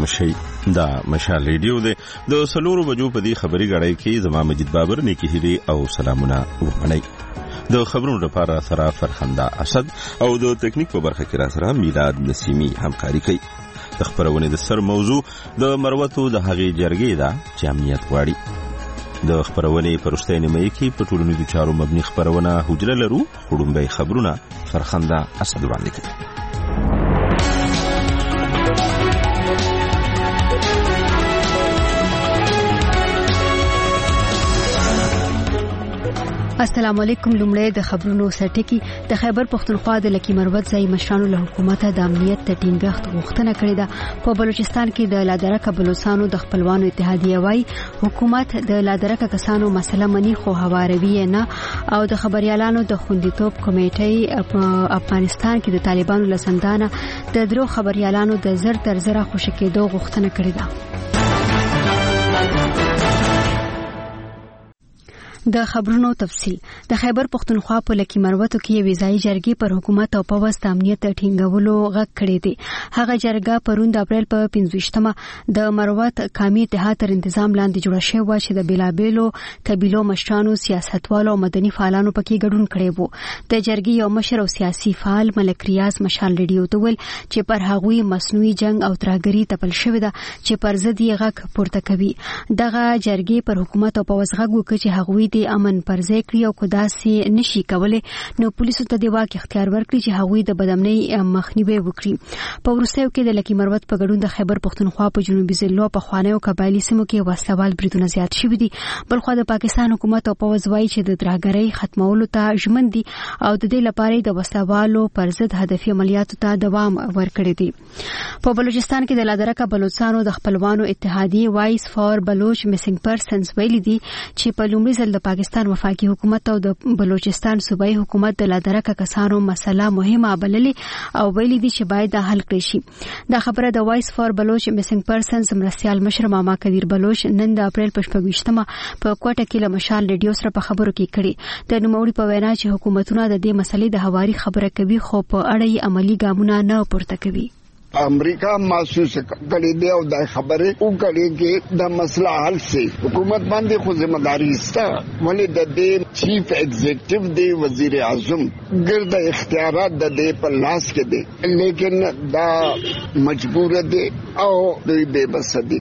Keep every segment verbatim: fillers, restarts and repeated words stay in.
مشي دا مشال ریډیو دی د سلورو بجو په دې خبري غړای کې زما مجید بابر نیکی هیلي او سلامونه ومنئ. د خبرونو لپاره سره فرخنده اسد او د تکنیک په برخه کې را سره میلاد نسیمی همکاري کوي. د خبرونه د سر موضوع د مروتو د هغې جرګې ده چې امنیت غواړي. د خبرونه پرسته نیمه کې په ټولنیزو چارو مبني خبرونه حجره لرو خړومبي خبرونه فرخنده اسد وړاندې کوي. السلام علیکم. لومړی د خبرونو سرټکی. د خیبر پختونخوا د لکی مروت ځای مشرانو له حکومت د امنیت د ټینګښت غوښتنه کړې ده. په بلوچستان کې د لادرکه بلوچستانو د خپلوانو اتحادیه وايي حکومت د لادرکه کسانو مسله مني خو هواروي نه او د خبريالانو د خوندیتوب کمیټې په افغانستان کې د طالبانو لسندانه د درو خبريالانو د زر تر زره خوشی کېدو غوښتنه کړې ده. د خبرونو تفصیل. د خیبر پختونخوا په لکی مروتو کې یو ځای جرګې پر حکومت او په واسطه امنیت ټینګولو غږ کړی دی. هغه جرګه پرون د اپریل په پنځویشتمه د مروت قومي اتحاد تر تنظیم لاندې جوړه شوې و چې د بیلابېلو قبیلو مشرانو سیاستوالو او مدني فعالانو پکې ګډون کړی وو. د جرګې یو مشر او سیاسي فعال ملک ریاض مشال ریډیو ته ویل چې پر هغوی مصنوعي جنگ او ترهګري تپل شوې ده چې پر ضد یې غږ پورته کوي. دغه جرګې پر حکومت او په واسطه غږ وکړي چې هغوی د امن پر ځای کړی او کداسي نشي کولای نو پولیسو ته د واک اختیار ورکړي چې هغوی د بدامنۍ مخنیوي وکړي. په وروستیو کې د لکی مروت په ګډون د خیبر پختونخوا په جنوبي ضلعو په خوانیو قبایلی سیمو کې وسلوال بریدونه زیات شوي دي. بلخو د پاکستان حکومت او پوځ وايي چې د ترهګرۍ ختمولو ته ژمن دي او د دې لپاره د وسلوالو پر ضد هدفي عملیاتو ته دوام ورکړي دي. په بلوچستان کې د لادرکه بلوچستانو د خپلوانو اتحادیه وایس فور بلوچ میسنګ پرسنز ویلي دي چې په لومړي ځل د پاکستان وفاقي حکومت او د بلوچستان صوبایي حکومت د لادرکه کسانو مسله مهمه بللې او ویلي دي چې باید د حل کړي شي. دا خبره د وایس فور بلوچ میسنګ پرسنز مرستيال مشر ماما کبیر بلوچ نن د اپریل په شپږویشتمه په کوټه کې له مشال ریډیو سره په خبرو کې کړي. د نوموړي په وینا چې حکومتونه د دې مسلې د هواري خبره کوي خو په اړه یې عملی ګامونه نه پورته کوي. امریکا محسوس کړي دی او د خبره وکړي چې د مسله حل سي حکومت باندې خو ذمہ داری ستا ولې د دې چیف ایگزیکټیو دی وزیر اعظم ګرد اختیارات د دې په لاس کې دي لیکن دا مجبور دي او دوی بے بس دي.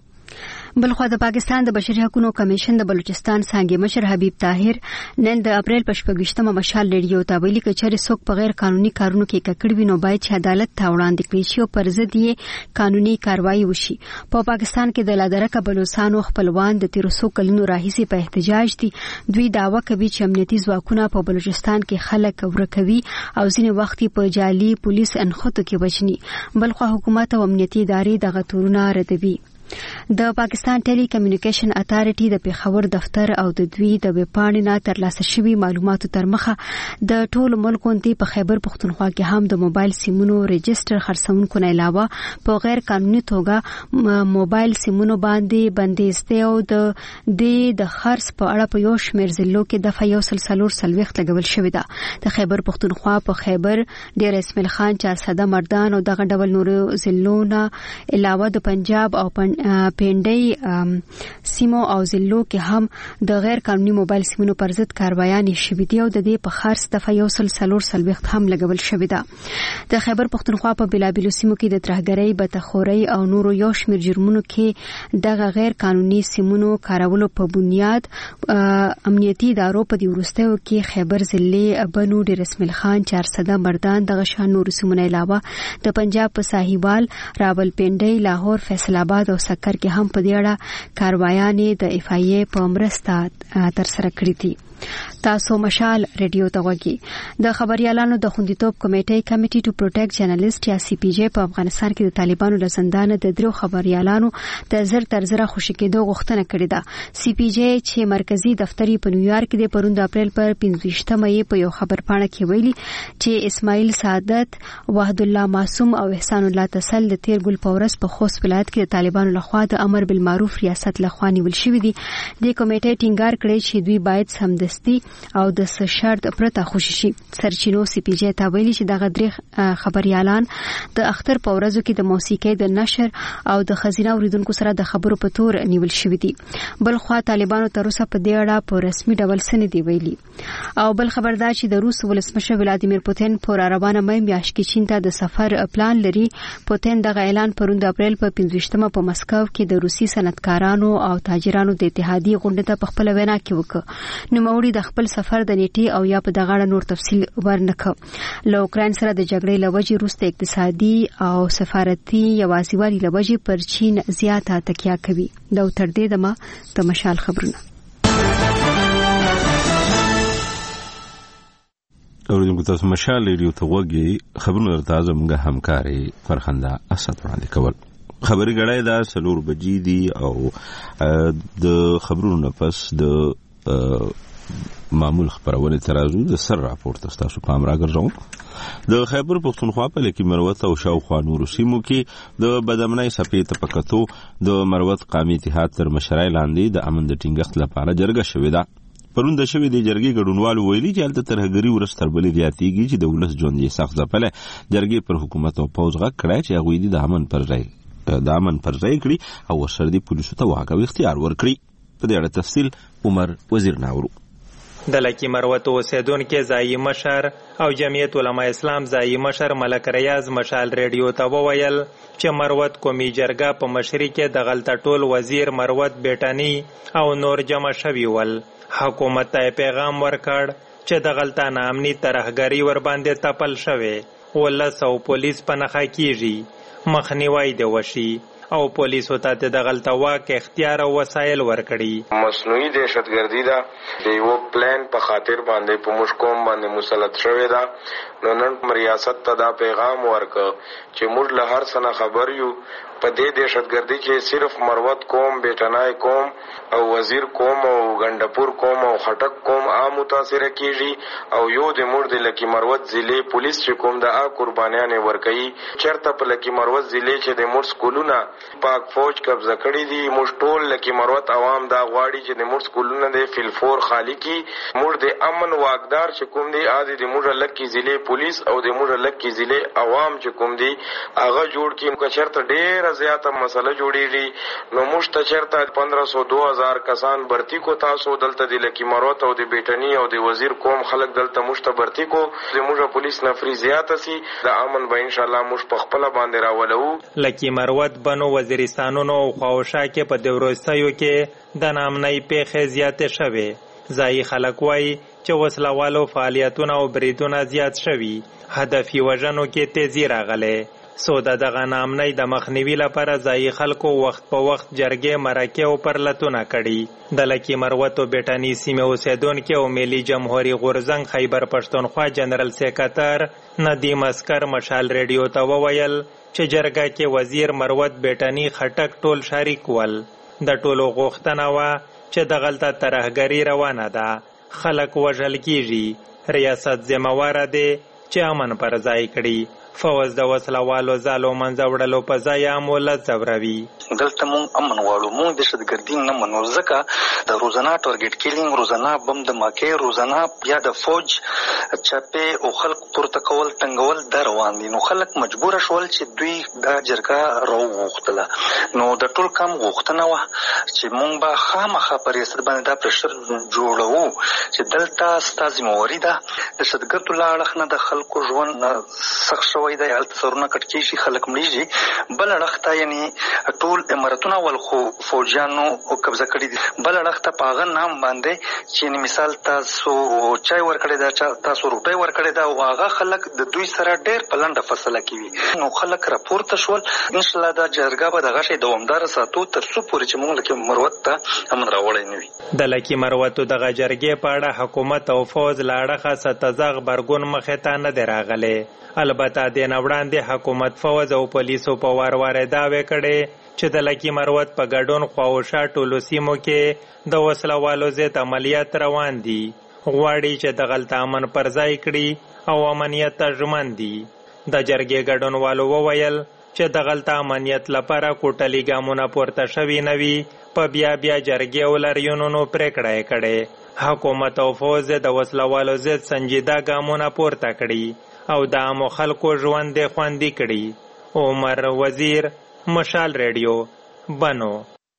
بلخو د پاکستان د بشري حقوقو کمیشن د بلوچستان څنګه مشر حبیب طاهر نن د اپریل په شپږویشتمه مشال ریډیو ته ویلي چې چېرې څوک په غیر قانوني کارونو کې ککړ وي نو باید چې عدالت ته وړاندې کړي شي او پر ضد یې قانوني کاروایی وشي. په پاکستان کې د لادرکه بلوچستانو خپلوان د تیر څو کلونو راهیسي په احتجاج دي. دوی دعوا کوي چې امنیتي ځواکونه په بلوچستان کې خلک ورکوي او ځینې وخت په جعلي پولیس انخوتو کې وژني. بلخو حکومت او امنیتي ادارې دغه تورونه ردوي. د پاکستان ټیلی کمیونیکیشن اتارټي د پیښور دفتر او د دوی د ویبپاڼې نه ترلاسه شوي معلوماتو تر مخه د ټول ملکونتي په خیبر پختونخوا کې هم د موبایل سیمونو رجستر خرڅونکو نه علاوه په غیر قانوني توګه موبایل سیمونو باندې بندیز دی او د دې د خرڅ په اړه په یو شمېر ضلعو کې د فیو سلسلور سلويخت لګول شوې ده. د خیبر پختونخوا په خیبر ډیر اسماعیل خان چارسده مردان او دغه ډول نورو ضلعو نه علاوه د پنجاب او پنډۍ سیمو او ضلعو کې هم د غیر قانوني موبایل سیمونو پر ضد کاروایان شوي دي او د دې په خرڅ د فیو سلسلور سلويخت هم لګول شوې ده. د خیبر پختونخوا په بلابلو سیمو کې د ترهګرۍ بتخوري او نورو یو شمېر جرمونو کې دغه غیر قانوني سیمونو کارولو په بنیاد امنیتي ادارو په دې وروستیو کې خیبر ضلع بنو ډیر اسماعیل خان چارسده مردان دغه شان نورو سیمونو علاوه د پنجاب په ساهیوال راولپنډۍ لاهور فیصل آباد او سکر کې هم په دې اړه کاروایانې د اف ای ای په مرسته تر سره کړې دي. تاسو مشال ریډیو ته وګورئ. د خبريالانو د خوندیتوب کمیټې کمیټي ټو پروټیکټ جرنالیست یا سی پی جی په افغانستان کې د طالبانو له زندان د درو خبريالانو د زر تر زر خوشی کېدو غوښتنه کړې ده. سی پی جی چې مرکزی دفتر په نیویارک کې د پروند اپریل پر پنځویشتمه یې په یو خبرپاڼه کې ویلي چې اسماعیل سعادت، وحد الله معصوم او احسان الله تسل د تیر ګل پورس په خوست ولایت کې د طالبانو لخوا د امر بالمعروف ریاست لخوا نیول شوی دی. د کمیټې ټینګار کړی چې دوی باید سمدستي او د شرط پرته خوشي شي. سرچینو سی پی جی ته ویلي چې دغه درې خبريالان د اختر په ورځو کې د موسیقي د نشر او د خزینه اوریدونکو سره د خبرو په تور نیول شوی دی. بل خو طالبانو تر اوسه په دې اړه په رسمي ډول څه دی ویلي. او بل خبردار چې د روس ولسمشر ولادیمیر پوتین پر روانه مې میاشت کې چین ته د سفر پلان لري. پوتین دغه اعلان پروند اپریل په پنځوستمه په مسکو کې د روسي صنعتکارانو او تاجرانو د اتحادیې غونډه ته په خپل وینا کې وکړ. نو موري د خپل سفر د نیټه او یا په دغه اړه نور تفصیل ورنکړ. له اوکرين سره د جګړې لوجې روس ته اقتصادي او سفارتي یوازیوالي لوجې پر چین زیاته تکیه کوي. دا تر دې دمه د مشال خبرونه. اوریدونکو تاسو مشال ریډیو ته وګورئ. خبرونه تازه موږ همکاري فرخنده اسد وړاندې کول. خبري غړای دا سلور بجې دي او د خبرونو پس د معمول خبرونه ترازو د سر راپورټ تاسو پام راګرځو. د خیبر پختونخوا په لکه مروت او شاوخوا نور سیمو کې د بدامنۍ سپې ته پکتو د مروت قومي اتحاد تر مشرۍ لاندې د امن د ټینګښت لپاره جرګه شوې ده. پرون د شوې د جرګې ګډونوالو ویلي چې هلته ترهګري ورستر بلې زیاتېږي چې د ولس ژوند یې سخت ځپلی. جرګې پر حکومت او پوځ غږ کړی چې هغوی د امن پر ځای د امن پر ځای کړي او ورسره د پولیسو ته واک او اختیار ورکړي. په دې اړه تفصیل عمر وزیر ناورو. د لکی مروت اوسیدونکو ځایي مشر او جمعیت علماء اسلام ځایي مشر ملک ریاض مشال ریډیو ته وویل چې مروت قومي جرګه په مشري کې د غلطه ټول وزیر مروت بیٹانی او نور جمع شوي ول. حکومت ته پیغام ورکړ چې د غلطه نامني ترهګری ور باندې تپل شوی ولس او پولیس په نخا کیږي مخنیوي دی وشي او پولیسو ته د غلطه واک اختیار او وسایل ورکړي. مصنوعي دهشتګردي دا د یو پلان په خاطر باندې په مشکوم باندې مسلط شوی دا. نو نن ریاست ته دا پیغام ورکړ چې موږ له هر څه خبر یو په دې دهشتګردي کې صرف مروت قوم بیٹنای قوم او وزیر قوم او غندپور قوم او خټک قوم عام متاثر کیږي او یو د موږ د لکی مروت ضلع پولیس چې کوم د ا قربانیان ورکړي چرته په لکی مروت ضلع کې د موږ سکولونه پاک فوج قبضه کړی دي. موږ ټول لکی مروت عوام دا غواړي چې د موږ سکولونه د فلفور خالی کی موږ د امن واقدار چې کوم دي ادي د موږ لکی ضلع پولیس او د موږ لکی ضلع عوام چې کوم دي هغه جوړ کی نو چرته ډېر زیاته مسله جوړیږي. نو موږ ته چرته پندرہ سو دو ہزار کسان برتی کو تاسو دلته د لکی مروت او د بیٹنی او د وزیر قوم خلک دلته موږ ته برتی کو د موږ پولیس نفری زیاته سي د امن به ان شاء الله موږ په خپل باندې راولو. لکی مروت بنو وزیرستانونو او خواوشا کې په دوروستیو کې د نامنۍ پیښې زیاتې شوې. ځایي خلک وایي چې وسلوالو فعالیتونه او بریدونه زیات شوي. هدفي وژنو کې تیزی راغلی. سو د دغه نامنۍ د مخنیوي لپاره ځایي خلکو وخت په وخت جرګې مرکې او پرلتونه کړي. د لکی مروت او بیٹانی سیمې اوسیدونکي او ملي جمهوریت غورزنګ خیبر پښتونخوا جنرال سیکرټر ندیم اسکر مشال ریډیو ته وویل چې جرګه کې وزیر مروت بیٹانی خټک ټول شریک ول. د ټولو غوښتنه وه چې د غلطه ترهګري روانه ده. خلک وژل کیږي. ریاست ذمہواره دی چې امن پر ځای کړي. فوز د وسلوالو زالو منځ وړلو په ځای امولت زوروي. دلته مونږ امن واړو. مونږ دهشتګردي نه منو ځکه د روزانه ټارګټ کیلینګ روزانه بم د ماکې روزانه بیا د فوج چپې او خلک پورته کول ټنګول در روان دي. نو خلک مجبور شول چې دوی دا جرګه راوغوښتله. نو د ټول کم غوښتنه وه چې مونږ به خامخا په ریاست باندې دا پرشر جوړوو چې دلته ستا ذمهواري ده دهشتګردو له اړخ نه د خلکو ژوند سخت شوی دی. هلته سرونه کټ کېږي خلک مړېږي. بل اړخ ته یعنې ټول امارتونه ول خو فوجیانو قبضه کړي دي. بل اړخ ته په هغه نام باندې چې مثال تاسو چای ورکړی دا تاسو روپۍ ورکړی دا او هغه خلک د دوی سره ډېر په لنډه فاصله کې وي. نو خلک راپورته شول. انشاءالله دا جرګه به دغه شی دوامداره ساتو تر څو پورې چې موږ لکه مروت ته امن راوړی نه وي. د لکي مروتو دغه جرګې په اړه حکومت او فوج له اړخه څه تزغ برګون مخې ته نه دی راغلی. البته د نه وړاندې حکومت فوج او پولیسو په وار وار دعوې کړې چې د لکی مروت په ګډون خواوشا ټولو سیمو کې د وسلوالو ضد عملیات روان دي. غواړي چې د غلطه امن پر ځای کړي او امنیت ته ژمن دي. د جرګې ګډونوالو وویل چې دغلته امنیت لپاره کوټلي ګامونه پورته شوي نه وي په بیا بیا جرګې او لاریونونو پرېکړه یې کړې. حکومت او فوز د وسلوالو ضد سنجیده ګامونه پورته کړي او د عامو خلکو ژوند یې خوندي کړي. عمر وزیر، مشال ریډیو، بنو.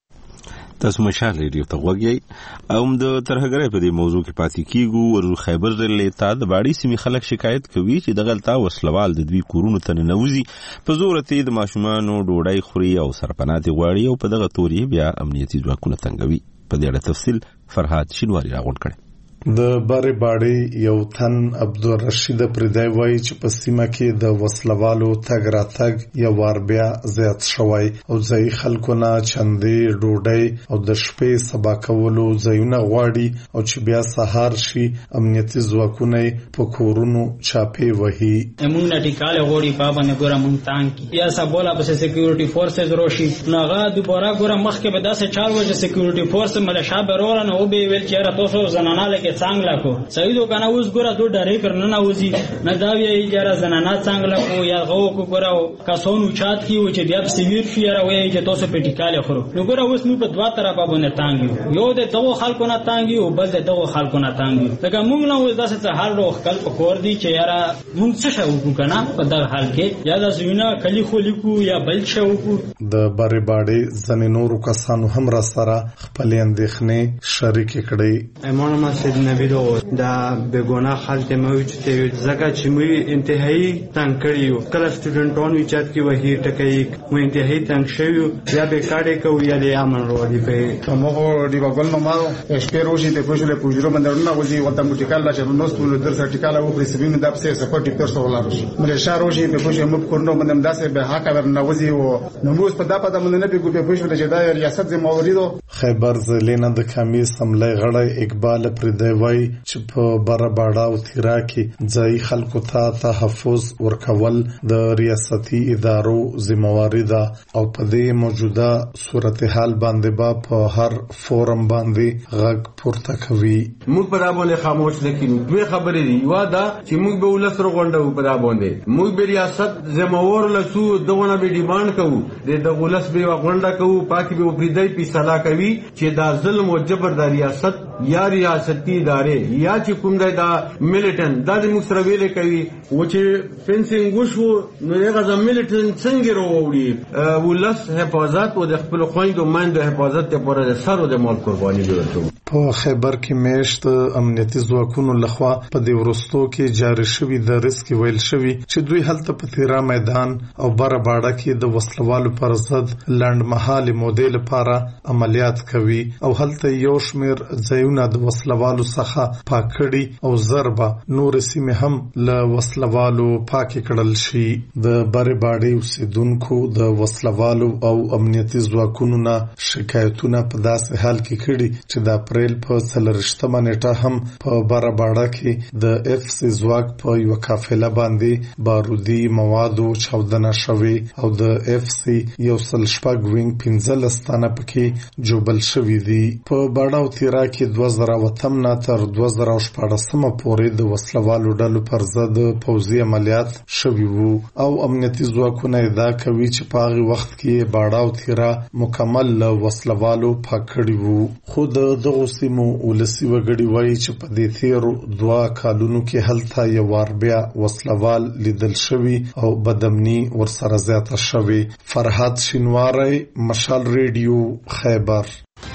تاسو مشال ریډیو ته غوږی او د ترهګرۍ په دې موضوع کې پاتې کیږو. ورو خیبر ضلع ته د باړې سیمې خلک شکایت کوي چې دغلته وسلوال د دوی کورونو ته ننوځي، په زور ته د ماشومانو ډوډۍ خوري او سرپناه غواړي او په دغه تورې بیا امنیتي ځواکونه تنګوي. په دې اړه تفصیل فرهاد شینواری راغونډ کړي. د بارې باړې یو تن عبدالرشید پردی وایي چې په سیمه کې د وسلوالو تګ راتګ یو وار بیا زیات شوی او ځایي خلکو نه چندې ډوډۍ او د شپې سبا کولو ځایونه غواړي او چې بیا سهار شي امنیتي ځواکونه په کورونو چاپې وهي. موږ نه ټیکاله غواړي په باندې ګوره موږ تانګ یا سبولا په سکیورټي فورسز روشي ناغه دوباره ګوره مخکې به داسې چار وجه سکیورټي فورس ملشا برور نه او به ویل چې را تاسو زنانه لکه څنګه کو سیدو کنه اوس ګوره دوه ډېرې پر نه نوځي نه دا وی اجازه زنانه څنګه کو یا غو کو ګوره کاسونو چات کیو چې بیا سیویر شي را وی چې تاسو پټیکاله خورو نو ګوره اوس نو په دوا طرفه باندې تانګ یو د دغه خلکو نه تانګ او بل د دغه خلکو نه تانګ لکه موږ نه اوس داسې هر روخ کل په کور دی چې یاره موږ څه شو کنه په دغه حال کې یا د زوینه کلی خو لیکو یا بل شو د بارې باړې ځنې نورو کسانو هم را سره خپل اندېښنې شریک کړي. ایمان مسجد نبی دو دا بګونه خلک مې چې زګه چې مې انتهایی تنگ کړیو کله سټوډنټونو چات کې وਹੀ ټکې مې انتهایی تنگ شویو یا به کاډې کو یا د امن ورو په موږ دی وګل نو ما اسپیروشي ته پوښتنه پوښتنه باندې نه وځي وته مټیکال لا چې نو ستول در سرټیکال او پرسبین د اپسه سپورټ پرسو ولارش مې شاروشي په پوښتنه مې کورنو باندې داسې به حق ور نه وځي او نو موږ په داپه د باندې نه به په پوښتنه چې دا ریاست زموږ موریدو. خیبر ضلع د کمی سملای غړی اقبال پردی وایي چې په بره باړه او تیرا کې ځای خلکو ته تحفظ ورکول د ریاستي ادارو ذمہواری ده او په دې موجوده صورتحال باندې با په هر فورم باندې غږ پورته کوي. موږ په دا باندې خاموش نه کیږو. دوه خبرې دي، یو دا چې موږ به ولس رغونډو په دا باندې موږ به ریاست ذمہوار لسو دغه به ډیماند کوو د ولس به غونډه کوو پاکي به پریدای پیسلا کوي چې دا ظلم او جبر د ریاست یا ریاستي ادارې یا چې کوم دی دا ملیټن دا د موږ سره ویلې کوي و چې فنسینګ وشو نو هغه د ملیټن څنګه وروړي ولس حفاظت او د خپل خويندو ماندو حفاظت لپاره د سر او د مال قرباني ورکوي. په خیبر کې میشت امنیتي ځواکونو لخوا په دې ورستو کې جاری شوی د ریسک ویل شوی چې دوی هلته په تیرا میدان او بره باړه کې د وسلوالو پر ضد لنډمهاله مودې لپاره عملیات کوي او هلته یو شمیر ځایونه د وسلوالو څخه پاکړي او ضربه نور سیمه هم له وسلوالو پاک کړل شي. د بره باړې اوسیدونکو د وسلوالو او امنیتي ځواکونو نه شکایتونه په داسې حال کې کړي چې د اپریل په څلورشتمه نیټه هم په بره باړه کې د اف سی ځواک په یو قافله باندې بارودي موادو چاودنه شوې او د اف سی یو سل شپږ وینګ پنځلس تنه پکې جوبل شوي دي. په باړه او تیرا کې دوه زره اتم نه تر دوه زره شپاړسمه پورې د وسلوالو ډلو پر ضد پوځي عملیات شوي وو او امنیتي ځواکونه ادعا کوي چې په هغه وخت کې باړه او تیرا مکمل له وسلوالو پاک کړي وو. خو د دغه سیمو ولسی وګړي وایي چې په دې تیرو دوه کالونو کې هلته یو وار بیا وسلوال لیدل شوي او بدامني ورسره زیاته شوي. فرهاد شینواری، مشال ریډیو، خیبر.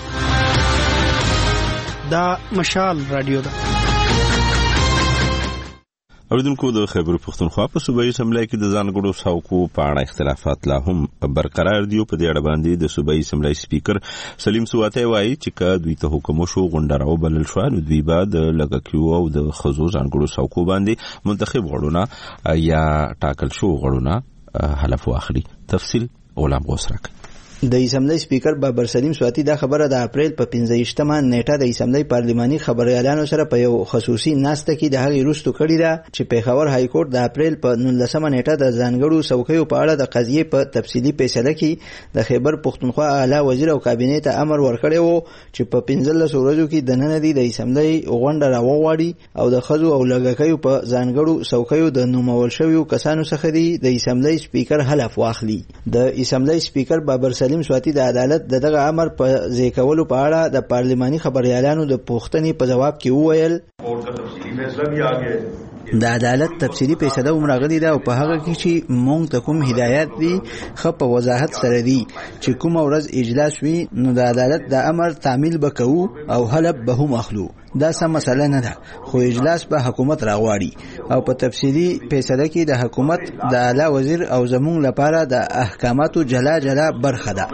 دا مشال رادیو ده. اوریدونکو د خیبر پښتونخوا په صوبایي اسمبلی کې د ځانګړو څوکو په اړه اختلافات لا هم برقرار دي. په دې اړه باندې د صوبایي اسمبلی سپیکر سلیم سواتی وایي چې که دوی ته حکم وشو غونډه راوبلل شوه نو دوی به د لږکیو او د ښځو ځانګړو څوکو باندې منتخب غړونه یا ټاکل شوو غړونه حلف واخلي. تفصیل غلام غوث راکوي. د اسمبلی سپیکر بابر سلیم سواتی دا خبره د اپریل په پنځه نیټه د اسمبلی پارلماني خبريالانو سره په یو خصوصي ناسته کې د هغې وروسته کړې ده چې پیښور های کورټ د اپریل په نولسمه نیټه د ځانګړو څوکیو په اړه د قضیې په تفصیلي فیصله کې د خیبر پښتونخوا اعلی وزیر او کابینې ته امر ورکړی و چې په پنځلسو ورځو کې دننه دي د اسمبلی غونډه راوغواړي او د ښځو او لږکیو په ځانګړو څوکیو د نومول شویو کسانو څخه دي د اسمبلی سپیکر حلف واخلي. د اسمبلی سپیکر بابر سلیم سواتی د عدالت د دغه امر په ځای کولو په اړه د پارلماني خبريالانو د پوښتنې په جواب کې وویل د عدالت تفصیلی فیصله هم راغلی ده او په هغه کې چې مونږ ته کوم هدایت دي خو په وضاحت سره دي چې کوم ورځ اجلاس وي نو د عدالت د امر تعمیل وکړو او حلف به هم اخلو. دا سم مسله نه ده خو اجلاس به حکومت راغواړي او په تفصیلی فیصله کې د حکومت د اعلی وزیر او زموږ لپاره د احکاماتو جلا جلا برخه ده.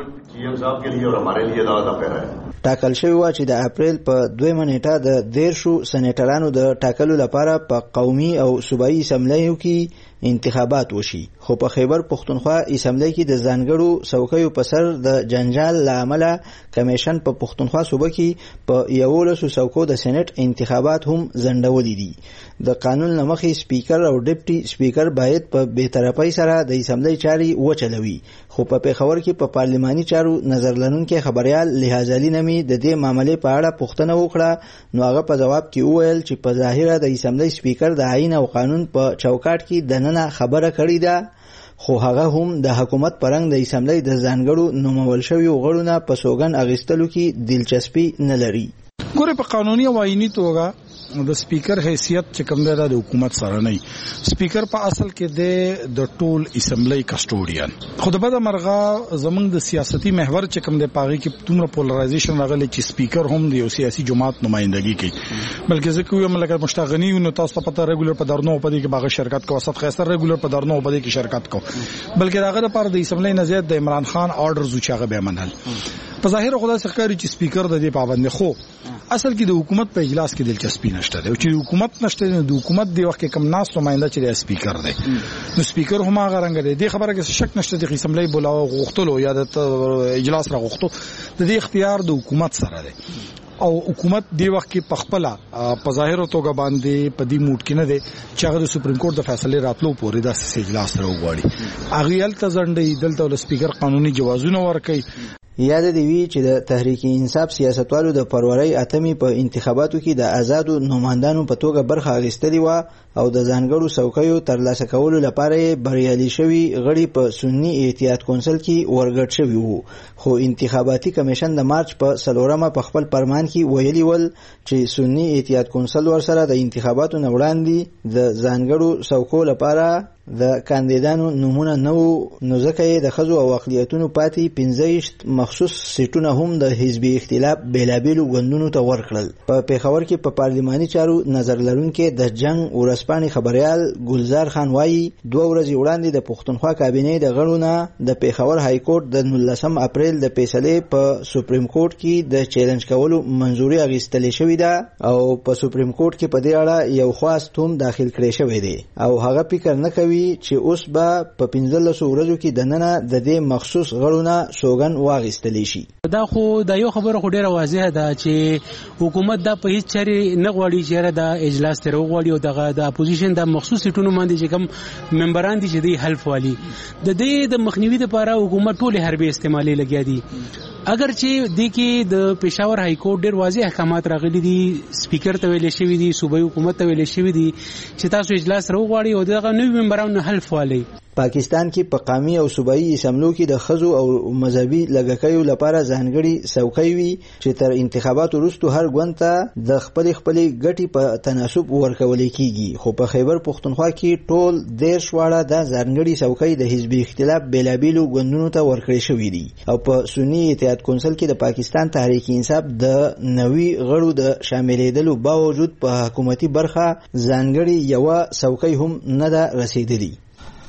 ټاکل شوی و چې د اپریل په دویمه نیټه د دیرشو سېنیټرانو د ټاکلو لپاره په قومي او صوبایي اسمبلیو کې انتخابات وشي خو په خیبر پښتونخوا اسمبلی کې د ځانګړو څوکیو په سر د جنجال لامل کمیشن په پښتونخوا صوبه کې په یولسو څوکو د سېنیټ انتخابات هم ځنډولي دي. د قانون لمخې سپیکر او ډیپټي سپیکر باید په بی‌طرفۍ سره د اسمبلی چاري وچلوي خو په پیښور کې په پارلماني چارو نظر لرونکي خبريال لحاظ علي نمي د دې معاملې په اړه پوښتنه وکړه نو هغه په جواب کې وویل چې په ظاهره د اسمبلی سپیکر د آئین او قانون په چوکاټ کې دننه خبره کړې ده خو هغه هم د حکومت پرنګ د اسمبلی د ځانګړو نومول شویو غړو نه په سوګن اغیستلو کې دلچسپي نه لري. ګوره په قانوني او آئینی توګه د سپیکر حیثیت چې کوم دی د حکومت سره نه. سپیکر په اصل کې د ټول اسمبلی کسټوډین خو د بده مرغه زمونږ د سیاسي محور چې کوم دی پاغي کې تومره پولرایزیشن راغلی چې سپیکر هم د یو سیاسي جماعت نمائندګي کوي بلکې ځکه یو ملګر مشتغنی نو تاسو ته پته ریګولر په درنو په دې کې باغ شرکت کوي وسط خیسر ریګولر په درنو په دې کې شرکت کوي بلکې داغه لپاره د اسمبلی نه زیات د عمران خان آرډر زوچاغه به منل په ظاهر خدای څخه چې سپیکر د دې پابند خو اصل کې د حکومت په اجلاس کې دلچسپي نشته او چې حکومت نشته د حکومت دی وخت کې کم ناس نمائنده چې سپیکر دی نو سپیکر هم هغه رنګ دی د خبره کې شک نشته د اسمبلی بولاو غوښتلو یا د اجلاس را غوښتو د دې اختیار د حکومت سره دی او حکومت دی وخت کې پخپلا په ظاهر توګه باندې په دې موډ کې نه دی چې هغه د سپریم کورټ د فیصله راتلو پورې د اجلاس سره وغواړي هغه یل تزنډي دلته ول سپیکر قانوني جوازونه ورکړي. یاد دی وی چې د تحریک انصاف سیاستوالو د فروری اتمی په انتخاباتو کې د آزادو نمائندانو په توګه برخه اخیستلې و او د ځانګړو څوکیو ترلاسه کولو لپاره بریالي شوی غړي په سنی احتیاط کونسل کې ورګډ شوی وو خو انتخاباتي کمیشن د مارچ په څلورمه په خپل فرمان کې ویلي ول چې سنی احتیاط کونسل ورسره د انتخاباتو نه وړاندې د ځانګړو څوکو لپاره د کاندیدانو نمونه نو نو ځکه د خزو او اقلیتونو پاتې پنځه مخصوص سیټونه هم د حزبي اختلاف بیلابیلو غوندونو ته ورکړل. په پیښور کې په پارلماني چارو نظر لرونکي د جنگ ورسپانې خبريال ګلزار خان وایي دوه ورځې وړاندې د پښتونخوا کابینې د غړو نه د پیښور های کورټ د نولسم اپریل د فیصلې په سپریم کورټ کې د چیلنج کولو منځوري اخیستل شوې ده او په سپریم کورټ کې په دې اړه یو خواست هم داخل کړی شوی دی او هغه فکر نه کوي چې اوس به په پنځلسو ورځو کې دننه د دې مخصوص غړونه سوګن واغستلی شي. دا خو د یو خبره خو ډیره واضحه ده چې حکومت دا په هیڅ چاري نه غواړي چې د اجلاس تر وغواړي او دغه د اپوزیشن د مخصوص سیټونو باندې چې کوم ممبران دي چې دی حلف والی د دې د مخنیوي لپاره حکومت ټول حربي استعمالي لګیا دي. اگر چې د کې د پېښور های کورټ ډېر واضح احکامات راغلي دي سپیکر ته ویل شوی دي صوبایي حکومت ته ویل شوی دي چې تاسو اجلاس راوغواړئ او دغه نوي ممبرانو حلف والی. پاکستان کې په قومي او صوبایي اسمبلو کې د خزو او مذهبي لږکیو لپاره ځانګړي څوکۍ وي چې تر انتخاباتو وروسته هر ګوند ته د خپل خپل ګټي په تناسب ورکول کیږي خو په خیبر پښتونخوا کې ټول دیرش واړه د ځانګړي څوکۍ د حزبي اختلاف بیلابیلو ګوندونو ته ورکړي شوې دي او په سنی اتحاد کونسل کې د پاکستان تحریک انصاف د نوي غړو د شاملېدلو باوجود په حکومتي برخه ځانګړي یو څوکۍ هم نه ده رسیدلې.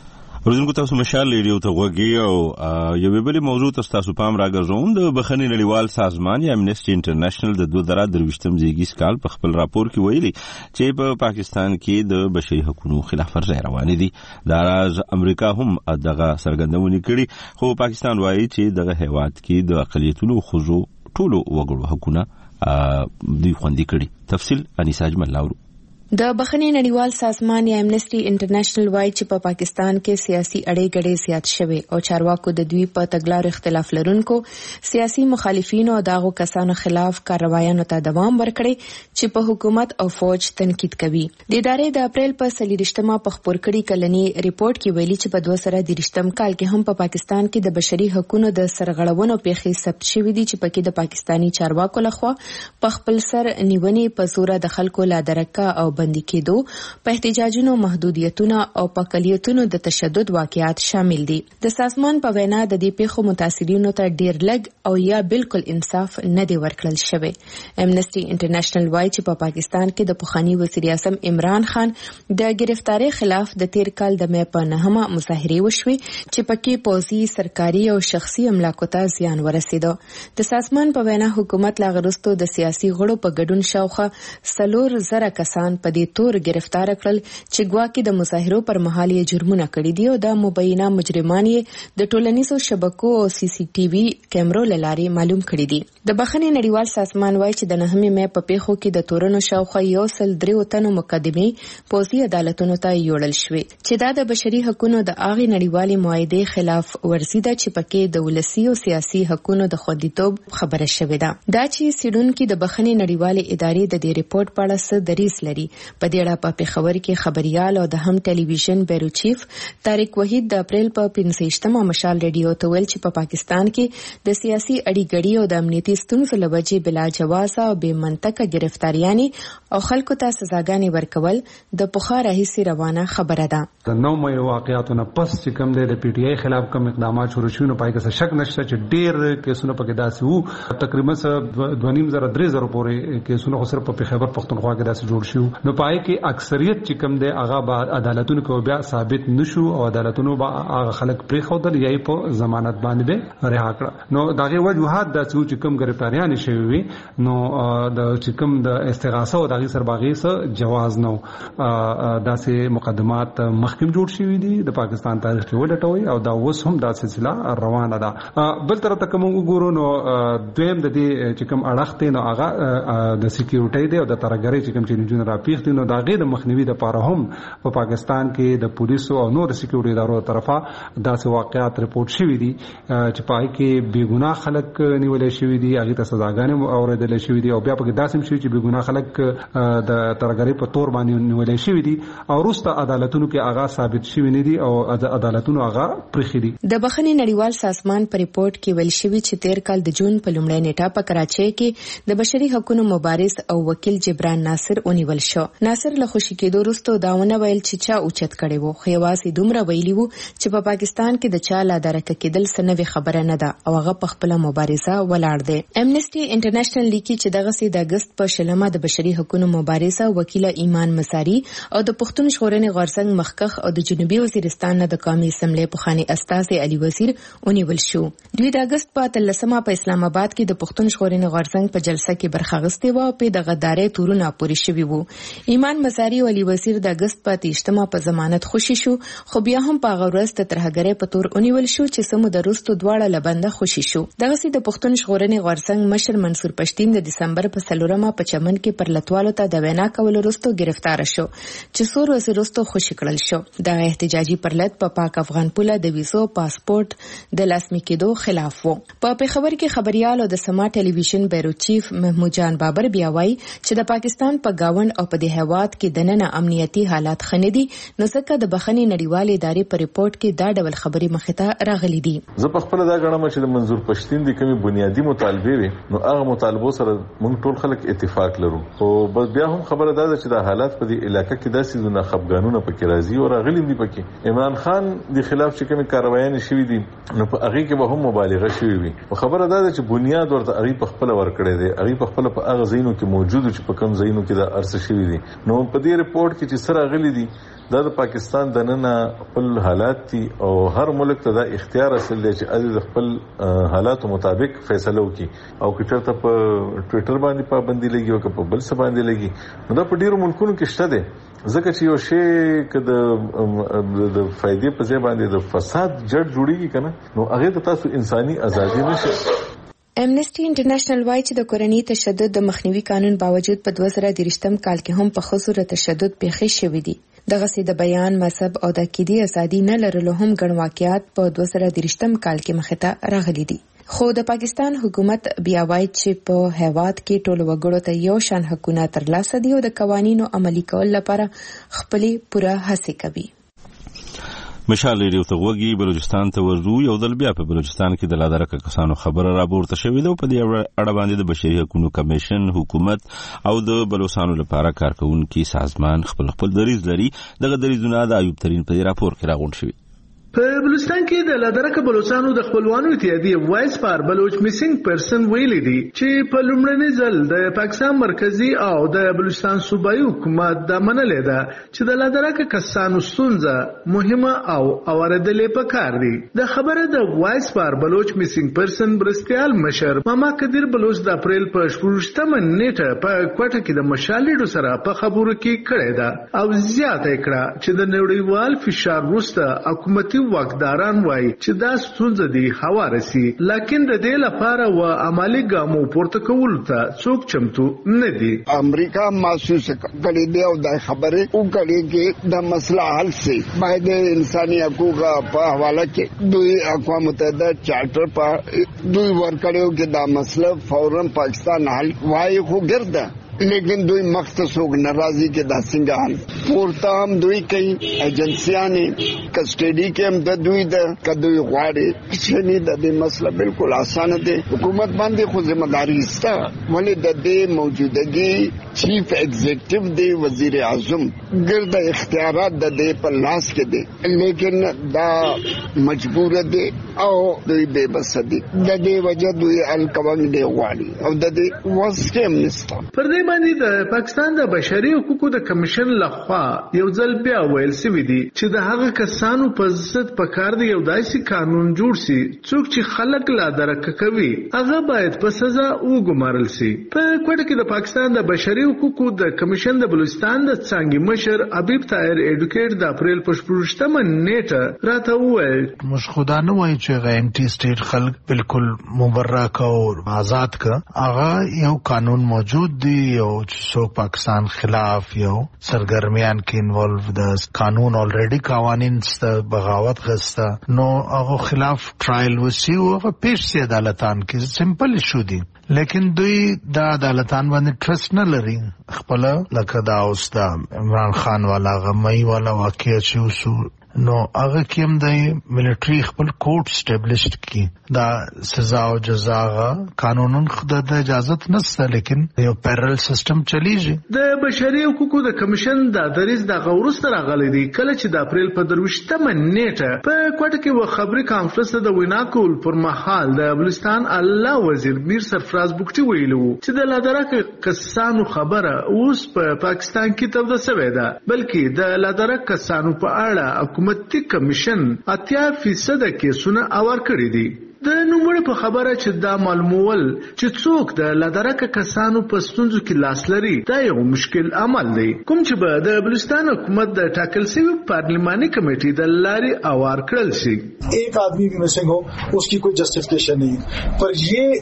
ورزنګو تاسو مشال ریډیو ته وګورئ او یو بل موضوع تاسو پام راګرځوم. د بخښنې نړیوال سازمان یا امنیسټي انټرنیشنل د دوه زره درویشتم زیږیز کال په خپل راپور کې ویلي چې په پاکستان کې د بشري حقوقو خلاف ورزي روان دي. دا راز امریکا هم دغه سرګندونې کړي، خو پاکستان وایي چې دغه هیواد کې د اقلیتونو خزو ټولو وګړو حقوقونه دوی خوندي کړي. تفصیل انیسا اجمل لاورو. د بخښنې نړیوال سازمان یا امنیسټي انټرنیشنل وايي چې په پا پاکستان کې سیاسي اړې ګډې زیات شوي او چارواکو د دوی په تګلارو اختلاف لرونکو سیاسي مخالفینو او داغو کسانو خلاف کاروایانو ته دوام ورکړي چې په حکومت او فوج تنقید کوي. د ادارې د اپریل په څلوېښتمه په خپور کړي کلني ریپورت کې ویلي چې په دوه زره دېرشتم کال کې هم په پا پاکستان کې د بشري حقوقو د سرغړونو پیښې ثبت شوې دي چې پکې د پاکستانی چارواکو لخوا په خپل سر نیونې په زور د خلکو لا درکه او بندي کېدو، په احتجاجونو محدودیتونه او په اقلیتونو د تشدد واقعات شامل دي. د سازمان په وینا د دې پیښو متاثرینو ته ډیر لږ او یا بالکل انصاف نه دی ورکړل شوی. امنیسټي انټرنیشنل وايي چې په پا پاکستان کې د پخوانی وزیر اعظم عمران خان د گرفتاری خلاف د تیر کال د مې په نهمه مظاهره وشوي چې پکې پوځي، سرکاري او شخصي املاکو ته زیان ورسېده. د سازمان په وینا حکومت لا غرستو د سیاسي غړو په ګډون شاوخه څلور زره کسان په دې تور گرفتار کړل چې ګواکې د مظاهرو پر مهال یې جرمونه کړي دي او د مبینه مجرمان یې د ټولنیزو شبکو او سی سی ټي وي کیمرو له لارې معلوم کړي دي. د بخښنې نړیوال سازمان وايي چې د نهمې مې په پیښو کې د تورنو شاوخوا یو سل درې تنو مقدمې پوځي عدالتونو ته یوړل شوې چې دا د بشري حقوقو د هغې نړیوالې معاهدې خلاف ورزي ده چې پکې د ولسي او سیاسي حقوقو د خوندیتوب خبره شوې ده. دا چې سیډونکو د بخښنې نړیوالې ادارې د دې ریپورت په اړه څه دریځ لري، په دې اړه په پیښور کې خبريال او د هم ټلویزیون بیرو چیف طارق وحید د اپریل په پنځه مشال ریډیو ته ویل چې په پاکستان کې د سیاسي اړیګړې او د امنیتي ستونزو له وجې بلا جواز او بې منطقه گرفتاریانې او خلکو ته سزاګانې ورکول د پخوا راهیسې روانه خبره ده. د نو مې واقعیاتونه پس چې کوم د پی ټی آی خلاف کوم اقدامات شروع شوه نو پای کې شک نشته چې ډېر کیسونه پکې داسې وو، تقریبا دوه نیم زره درې زره پورې کیسونه خو صرف په خیبر پختونخوا کې داسې جوړ شو. نو پای کې اکثریت چې کوم دی هغه به عدالتونو کې بیا ثابت نشو او عدالتونو به هغه خلک پرې خودل یا په ضمانت باندې به رها کړ. نو دغه وجوهات د چې کوم گرفتاریان شوی وي نو د چې کوم د استغاثه او دغه سرباغي سره جواز نو داسې مقدمات محکم جوړ شوی دي د پاکستان تاریخ کې ولټوي او دا اوس هم دا سلسله روانه ده. بل طرف ته کوم وګورو نو دویم د دې چې کوم اړخ نو هغه د سکیورټي دی او د ترګری چې کوم چې جون راپیخ دي نو دا غیر مخنیوي د پاره هم په پا پاکستان کې د پولیسو او نور سکیورټي ادارو طرفه داسې واقعات رپورټ شوي دي چې پای کې بې ګناه خلک نیول شوي دي، هغه ته سزاګانې اوریدل شوي دي او بیا په داسې شوي چې بې ګناه خلک د ترګری په تور باندې نیول شوي دي او وروسته عدالتونو کې هغه ثابت شوي نه دي او عدالتونو هغه پرېښي دي. د بخښنې نړیوال سازمان په ریپورت کې ویل شوي چې تیر کال د جون په لومړۍ نیټه په کراچۍ کې د بشري حقوقو مبارز او وکیل جبران ناصر ونیول شو. ناصر له خوشی کېدو وروسته داونه ویل چې چا اوچت کړي وو، خو یوازې دومره ویلي وو چې په پاکستان کې د چا لا درکه کېدل سنوي خبره نه ده او هغه په خپل مبارزه ولاړ دی. امنیسټي انټرنیشنل لیکي چې دغه سي د اگست په شلمه د بشري حقوقو مبارزه وکیل ایمان مساری او د پښتون ژغورنې غورځنګ مخکخ او د جنوبي وزیرستان د قومي اسمبلی پخوانی استازي علي وزیر ونیول شو. دوی د اگست په اتلسمه په اسلام آباد کې د پښتون ژغورنې غورځنګ په جلسه کې برخه اخیستې و او په د غداري تورونه پوری شوی وو. ایمان مساری او علي وزیر د اگست په تیشتمه په ضمانت خوشی شو، خو بیا هم په غورست ترهګری په تور ونیول شو چې سمو درستو دواړه لبنده خوشی شو. دغه سي د پښتون ژغورنې غورځنګ مشر منصور پښتين د دسمبر په سلورمه په چمن کې پر لټوالو ته د وینا کول وروسته گرفتار شو چې څور ورځې وروسته خوشی کړل شو. د احتجاجي پرلط په پاک افغان پوله د ویزو پاسپورت د لاسمی کېدو خلاف وو. په پیښور کې خبريال او د سما ټلویزیون بیرو چیف محمود جان بابر بیا وایي چې د پاکستان په گاوند او په د هواد کې دننه امنیتي حالات خندي، نو ځکه د بخښنې نړیوالې ادارې په ریپورت کې دا ډول خبرې مخې ته راغلي دي. زه په خپل دا غواړم چې د منظور پښتين د کومي بنیادی مطالبه وي نو هغه مطالبه سره موږ ټول خلک اتفاق لرو، خو بس بیا هم خبره ده چې د حالات په دې علاقې کې داسې زونه خپګانونه پکې راځي او راغلي دي. پکې عمران خان د خلاف چې کومي کاروایي شوې دي نو په هغه کې به هم مبالغه شوې وي. خبره ده چې بنیاد ورته هغه په خپل ور کړی دی، هغه په خپل په هغه زینو کې موجود چې په کوم زینو کې د ارس شوې دي. نو په دې ریپورت کې چې سره غلي دي دا د پاکستان د نن خپل حالات دي او هر ملک ته دا اختیار اصل دی چې د خپل حالاتو مطابق فیصله وکړي او که چېرته په ټوئیټر باندې پابندي لګي او که په بل څه باندې لګي نو دا په ډیرو ملکونو کې شته دی. ځکه چې یو شی که د فائدې په ځای باندې د فساد جړ جوړیږي کنه نو هغه ته تاسو انساني ازادي نشي. امنیسټي انټرنیشنل وايي چې د کورنۍ تشدد د مخنیوي قانون باوجود په دوه زره درېشتم کال کې هم په ښځو د تشدد پیښې شوې دي. دغسې د بیان، مذهب او د عقیدې ازادي نه لرلو هم ګڼ واقعات په دوه زره درېشتم کال کې مخې ته راغلي دي. خو د پاکستان حکومت بیا وایي چې په هیواد کې ټولو وګړو ته یو شان حقونه ترلاسه دي او د قوانینو عملي کول لپاره خپلې پوره هڅې کوي. مشال ریډیو ته وګي بلوچستان ته ورځو. یو ځل بیا په بلوچستان کې د لادرکه کسانو خبره راپورته شوې ده. په دې اړه باندې د بشري حقوقو کمیشن، حکومت او د بلوچستانو لپاره کارکونکي سازمان خپل خپل دریځ لري. دغه دریځونه د ایوب ترين په راپور کې راغونډ شوي. په بلوچستان کې د لادرکه بلوچستانو د خپلوانو اتحادیه وایس فار بلوچ میسنګ پرسن ویلي دي چې په لومړني ځل د پاکستان مرکزی او د بلوچستان صوبایي حکومت د منلې ده چې د لادرکه کسانو ستونزه مهمه او اوریدلې پکار دي. د خبره د وایس فار بلوچ میسنګ پرسن برستیال مشر ماما قدیر بلوچ د اپریل په شپږمه نیټه په کوټه کې د مشالېډو سره په خبرو کې کړې ده او زیاته کړه چې د نړیوال فشار وروسته حکومتي واکداران وایي چې دا ستونزه دي هواره سي، لکن د دې لپاره و عملي ګامو پورته کول ته څوک چمتو نه دي. امریکا محسوس کړي دی او دا خبره وکړي چې د مسله حل سي باید انساني حقوق په حواله کې دوی اقوام متحده چارټر په دوی ورکړیو کې دا مسله فورا پاکستان حل وایي خو ګرځي لیکن دوی مختصوق ناراضی کے داسنگان پورتا ہم دوی کئی ایجنسیاں نے کسٹڈی کے ہم دوی دا کدوی غواړي کچنی د دې مسله بالکل آسان ده. حکومت باندې خو ذمہ داری استا ولې د دې موجودګي چیف ایگزیکٹیو دی وزیر اعظم ګرد اختیارات د دې په لاس کې دي لیکن دا مجبور دي او دوی بے بس دي. د دې وجه دوی الکوان دی غواړي او د دې وسکم نستا. پر دې باندې د پاکستان د بشري حقوقو د کمیشن لخوا یو ځل بیا ویل سوي دي چې د هغه کسانو په ضد پکار دی یو داسې قانون جوړ سي څوک چې خلک لا درک کوي هغه باید په سزا وګمارل سي. په کوټه کې د پاکستان د بشري حقوقو د کمیشن د بلوچستان د څنګه مشر حبیب طاهر ایډوکیټ د اپریل په شپږمه نیټه راته وویل موږ خدا نه وایو چې غینټي سټیټ خلک بالکل مبرک او آزاد ک هغه یو قانون موجود دی او څو پاکستان خلاف یو سرګرمیان کې انوالو د قانون الریډي قوانین ست بغاوت غستا نو هغه خلاف ټرایل وسی او هغه پیش سي عدالتان کې سمپل شو دي لیکن دوی دا عدالتان باندې ټرست نه لري. خپل لکه دا اوس دا عمران خان والا غمای والا واقعي چې وسو نو هغه کوم د ملټری خپل کوټ اسټابلیشډ کی دا سزا او جزا قانونن خدای د اجازه نشته لیکن یو پیرل سیستم چلیږي. د بشري حقوقو د کمیشن د دریز د غورست راغلي دي کله چې د اپریل په دروشتمه نیټه په کوټه کې و خبري کانفرنس د وینا کول پر مهال د بلوچستان الله وزیر میر سرفراز بوکټي ویلو چې د لادرکه کسانو خبره اوس په پاکستان کې توده شوې ده بلکې د لادرکه کسانو په اړه حکومتي کمیشن اتیا فیصد کیسونه اور کړی دي. د نوموړي په خبره چې دا معلومول چې څوک د لادرکه کسانو په ستونزو کې لاس لري دا یو مشکل عمل دی کوم چې به د بلوچستان حکومت د ټاکل شوی پارلیماني کمیټې د لارې اوار کړل شي. ایک آدمی بھی مسنگ ہو اس کی کوئی جسٹیفیکیشن نہیں پر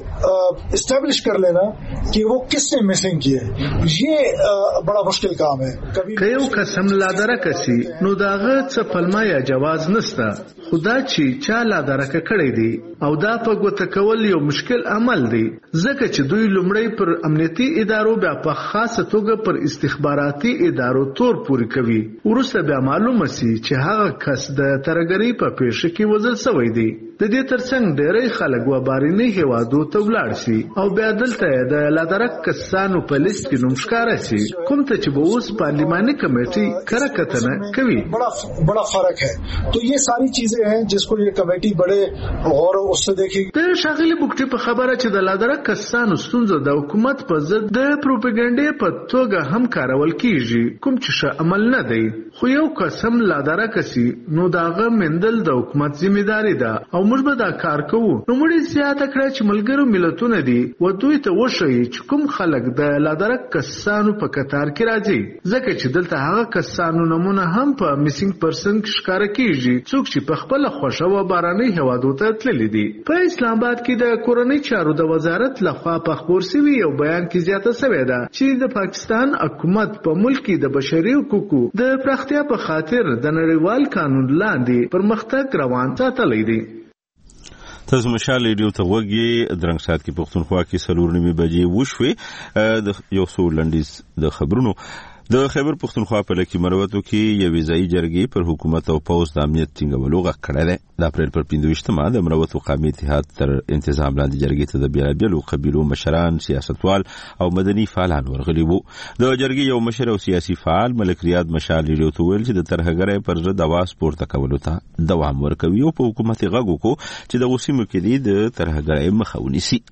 یہ اسٹیبلش کر لینا کہ وہ کس نے مسنگ کیا ہے یہ بڑا مشکل کام ہے. که یو قسم لادرکه سي نو داغه څه پلمه یا جواز نشته خدا چې چا لادرکه کړی دی او دا په ګوته کول یو مشکل عمل دی ځکه چې دوی لومړی پر امنیتي ادارو بیا په خاصه توګه پر استخباراتي ادارو تور پوري کوي وروسته بیا معلومه سي چې هغه کس د ترګری په پیښه کې وزل شوی دی. د دې ترڅنګ ډېری خلک و بارني هیوادو ته ولاړ شي او بیا دلته د لادرک کسانو په لیست کې نوم ښکاره شي، کوم ته چې به اوس پارلیماني کمیټي کره کتنه کوي. بڑا بڑا فرق ہے. تو یہ ساری چیزیں ہیں جس کو یہ کمیٹی بڑے غور اس سے دیکھی. د شاغلي بوکټي په خبره چې د لادرک کسانو ستونزه د حکومت په ضد د پروپاګاندا په توګه هم کارول کیږي، کوم چې ښه عمل نه دی. خو یو قسم لادرک سي نو داغه مندل د حکومت ځمېداري ده او موږ به دا کار کوو. نو موږ زیاته کړه چې ملګرو ملتونه دي و دوی ته وښیي چې کوم خلک د لادرک کسانو په قطار کې راځي، ځکه چې دلته هغه کسانو نمونه هم په میسینګ پرسن کې ښکاره کیږي څوک چې په خپل خوښه و باراني هوادو ته تللي دي. په اسلام آباد کې د کورنۍ چارو د وزارت لخوا په خبر شوی یو بیان کې زیاته شوې ده چې د پاکستان حکومت په ملک کې د بشري حقوقو د پراختیا په خاطر د نړیوال قانون لاندې پرمختګ روان ساتلی دی. تاسو مشال ریډیو ته وګورئ. درنګ سات کې پښتونخوا کې څلور نیمې بجې وشوې. د یو څو لنډیز د خبرونو د خیبر پښتونخوا په لکه مروتو کې یو ویزای جرګې پر حکومت او پوز د امنیت ټینګولو غږ کړی دی. د اپریل پر پنځویشتمه د مروتو قومي اتحاد تر انتظام لاندې جرګې ته د بیلابیلو قبیلو مشران، سیاستوال او مدني فعالان ورغلي وو. د جرګې یو مشر او سیاسي فعال ملک ریاض مشال ریډیو ته ویل چې د ترهګرۍ پر ضد اواز پورته کولو ته دوام ورکوي او په حکومت غږ وکړو چې د غوسیمو کې دي د ترهګرۍ مخه ونیسي.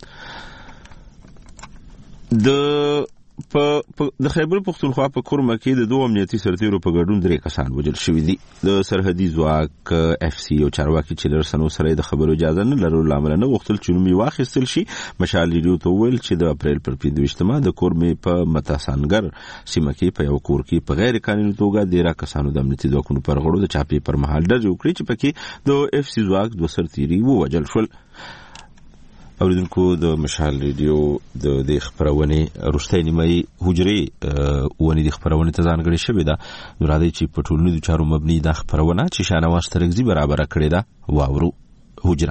د په د خیبر پښتونخوا په کورمه کې د دوه امنیتي سرتیرو په ګډون درې کسان وژل شوي دي. د سرحدي ځواک اف سی او چارواکي چې لرسنو سره د خبرو اجازه نه لرلو له امله نه غوښتل چې نوم یې واخیستل شي. مشال ریډیو ته وویل چې د اپریل پر پنځویشتمه د کورمې په متاسانګر سیمه کې په یو کور کې په غیر قانوني توګه ډېره کسانو د امنیتي ځواکونو پر غړو د چاپې پر مهال ډزې وکړې چې پکې د اف سی ځواک دوه سرتیري ووژل شول. اوریدونکو د مشال ریډیو د دې خبرونه روستۍ نیمه حجرې ونې د خبرونه ته ځانګړې شوې ده. نو راځي چې په ټولنیزو چارو مبني د خبرونه چې شانواز ترغزي برابر کړې ده واورو. حجره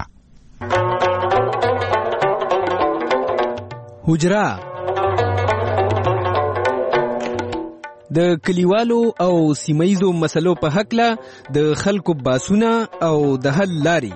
حجره د کلیوالو او سیمایزو مسلو په حق له د خلکو باسونه او د حل لاري.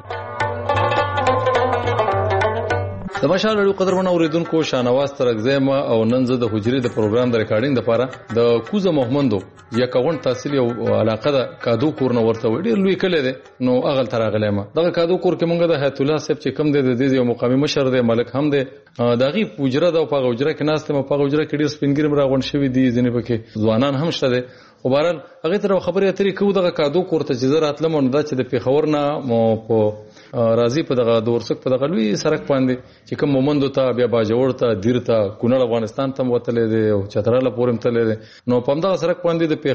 د مشال ریډیو قدرمنو اوریدونکو شانواز ترغزیم او نن زه د حجرې د پروګرام د ریکارډینګ لپاره د کوزه محمدو یا کاون تحصیل او علاقه د کادو کور نو ورته وړي لوی کله ده نو اغل تراغلی ما دغه کادو کور کې مونږ د حیات الله صاحب چې کم دی د دې یو مقامي مشر دی ملک هم دی دغه حجره د په حجره کې ناس ته په حجره کې ډیر سپینګرم راغون شوی دی ځنه پکې ځوانان هم شته دي. خو بهرحال هغه تر خبرې اترې کوو دغه کادو کور ته چې زه راتلم نو دا چې د پیښور نه په راځي په دغه دورسک په دغه لوی سرک باندې چې کوم مومندو ته بیا باجوړ ته دیر ته کونړ افغانستان ته وتلې دي او چتراله پورم تللې دي نو په دغه سرک باندې د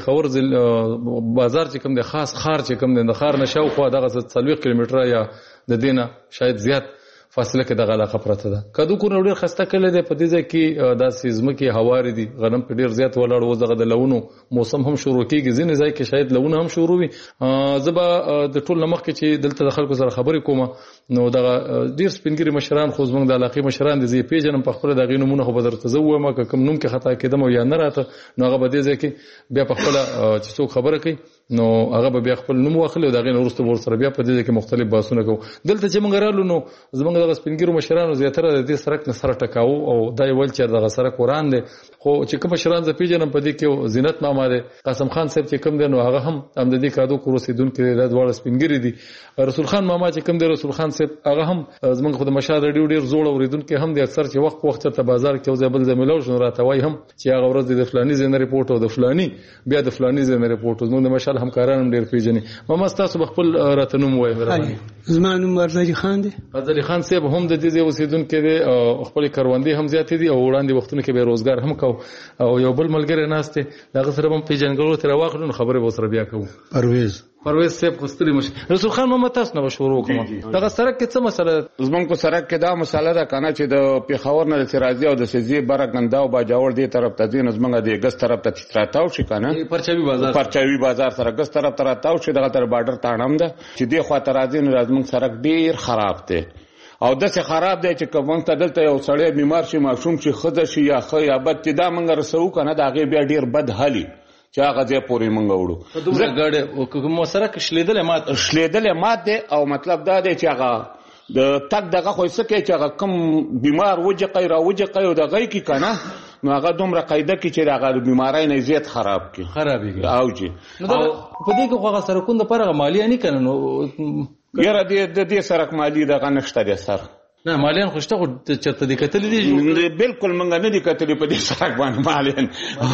پیښور بازار چې کوم د خاص خار چې کوم د خار نشاو خو دغه څلوي کیلومتره یا د دینه شاید زیات فاصله کې دغه علاقه پرته ده. کادو کور ډیر خسته کړل دي په دې ځای کې د سیزم کې هواري دي غنم په ډیر زیات ولاړ و دغه د لونو موسم هم شروع کیږي ځینې ځای کې شاید لونه هم شروع وي. زبا د ټول لمخ کې چې دلته د خلکو سره خبرې کوم نو دغه ډیر سپینګری مشران خو زمونږ د علاقې مشران دي زی پیژنم په خپل دغه نمونه خو بدر تزوه ما کوم نوم کې خطا کېدم یا نه راته نو هغه به دې ځای کې بیا په خپل چې څوک خبره کوي نو هغه به بیا خپل نوم واخلي او دغه نورسته ور سره بیا په دې کې مختلف باسونه کوو. دلته چې مونږ رالو نو زمونږ دغه سپینګرو مشرانو زیاتره د دې سرک نه سره ټکاو او دای ول چې دغه سرک وران دي خو چې کوم مشران ز پیژنم په دې کې زینت ماما دي قاسم خان صاحب چې کوم دی نو هغه هم هم د دې کادو کورسیدونکو د دواړه سپینګری دي. رسول خان ماما چې کوم دی رسول خان صاحب هغه هم زمونږ خو د مشال ریډیو ډیر زوړ اوریدونکو هم د اکثر چې وخت وخت ته بازار کې او ځبل زملو شنو راته وای هم چې هغه ورځ د فلاني زین ریپورت او د فلاني بیا د فلاني زین ریپورت زمونږ د مشال همکاران ډیر پیژني. ماما تاسو بخپل راتنوم وای زما نوم ورزاجي خان دی. ورزاجي خان صاحب هم د دې اوسیدونکو دی خپل کاروندې هم زیات دي او وړاندې وختونو کې به روزګار هم کو او یو بل ملګری ناشته دغه سره هم پیژنګلو تر واخلو خبره به سره بیا کوو. پرویز پرویز صاحب خستری مش رسول خان محمد تاسو نو شروع کوم دغه سرک کې څه مسله زمونږ په سرک کې دا مسله ده کنه چې د پیښور نه د سرازي او د سيزي برګندا او باجوړ دی طرف ته ځین زمونږ د ګس طرف ته تراتاو شي کنه پرچاوي بازار پرچاوي بازار سره ګس طرف تراتاو شي دغه تر بارډر تاړم ده چې دی خو ترازي نه زمونږ سرک ډیر خراب دی او داسې خراب دی چې کوم ته دلته یو سړی بیمار شي ماشوم شي خزه شي یا خو یا بد چې دا منګ رسو کنه دا غي بیا ډیر بد حالي چې هغه ځای پورې موږ وړو دومره ګاډی مو سرک شلیدلې مات شلیدلې مات دی او مطلب دا دی چې هغه د تک دغه خو څه کوي چې هغه کم بیمار وجقی را وجقی او دغه کی کنه نو هغه دومره قاعده کې چې هغه بیماری نه زیات خراب کی خرابېږي او جی نو په دې کې هغه سرکونه د پرغه مالیه نه کنه نو یاره دې دې سرک مالی دغه نشته دی سر نه مالیان خوشته خو چرته دي کتل دي بالکل منګه نه دي کتل په دې سرک باندې مالیان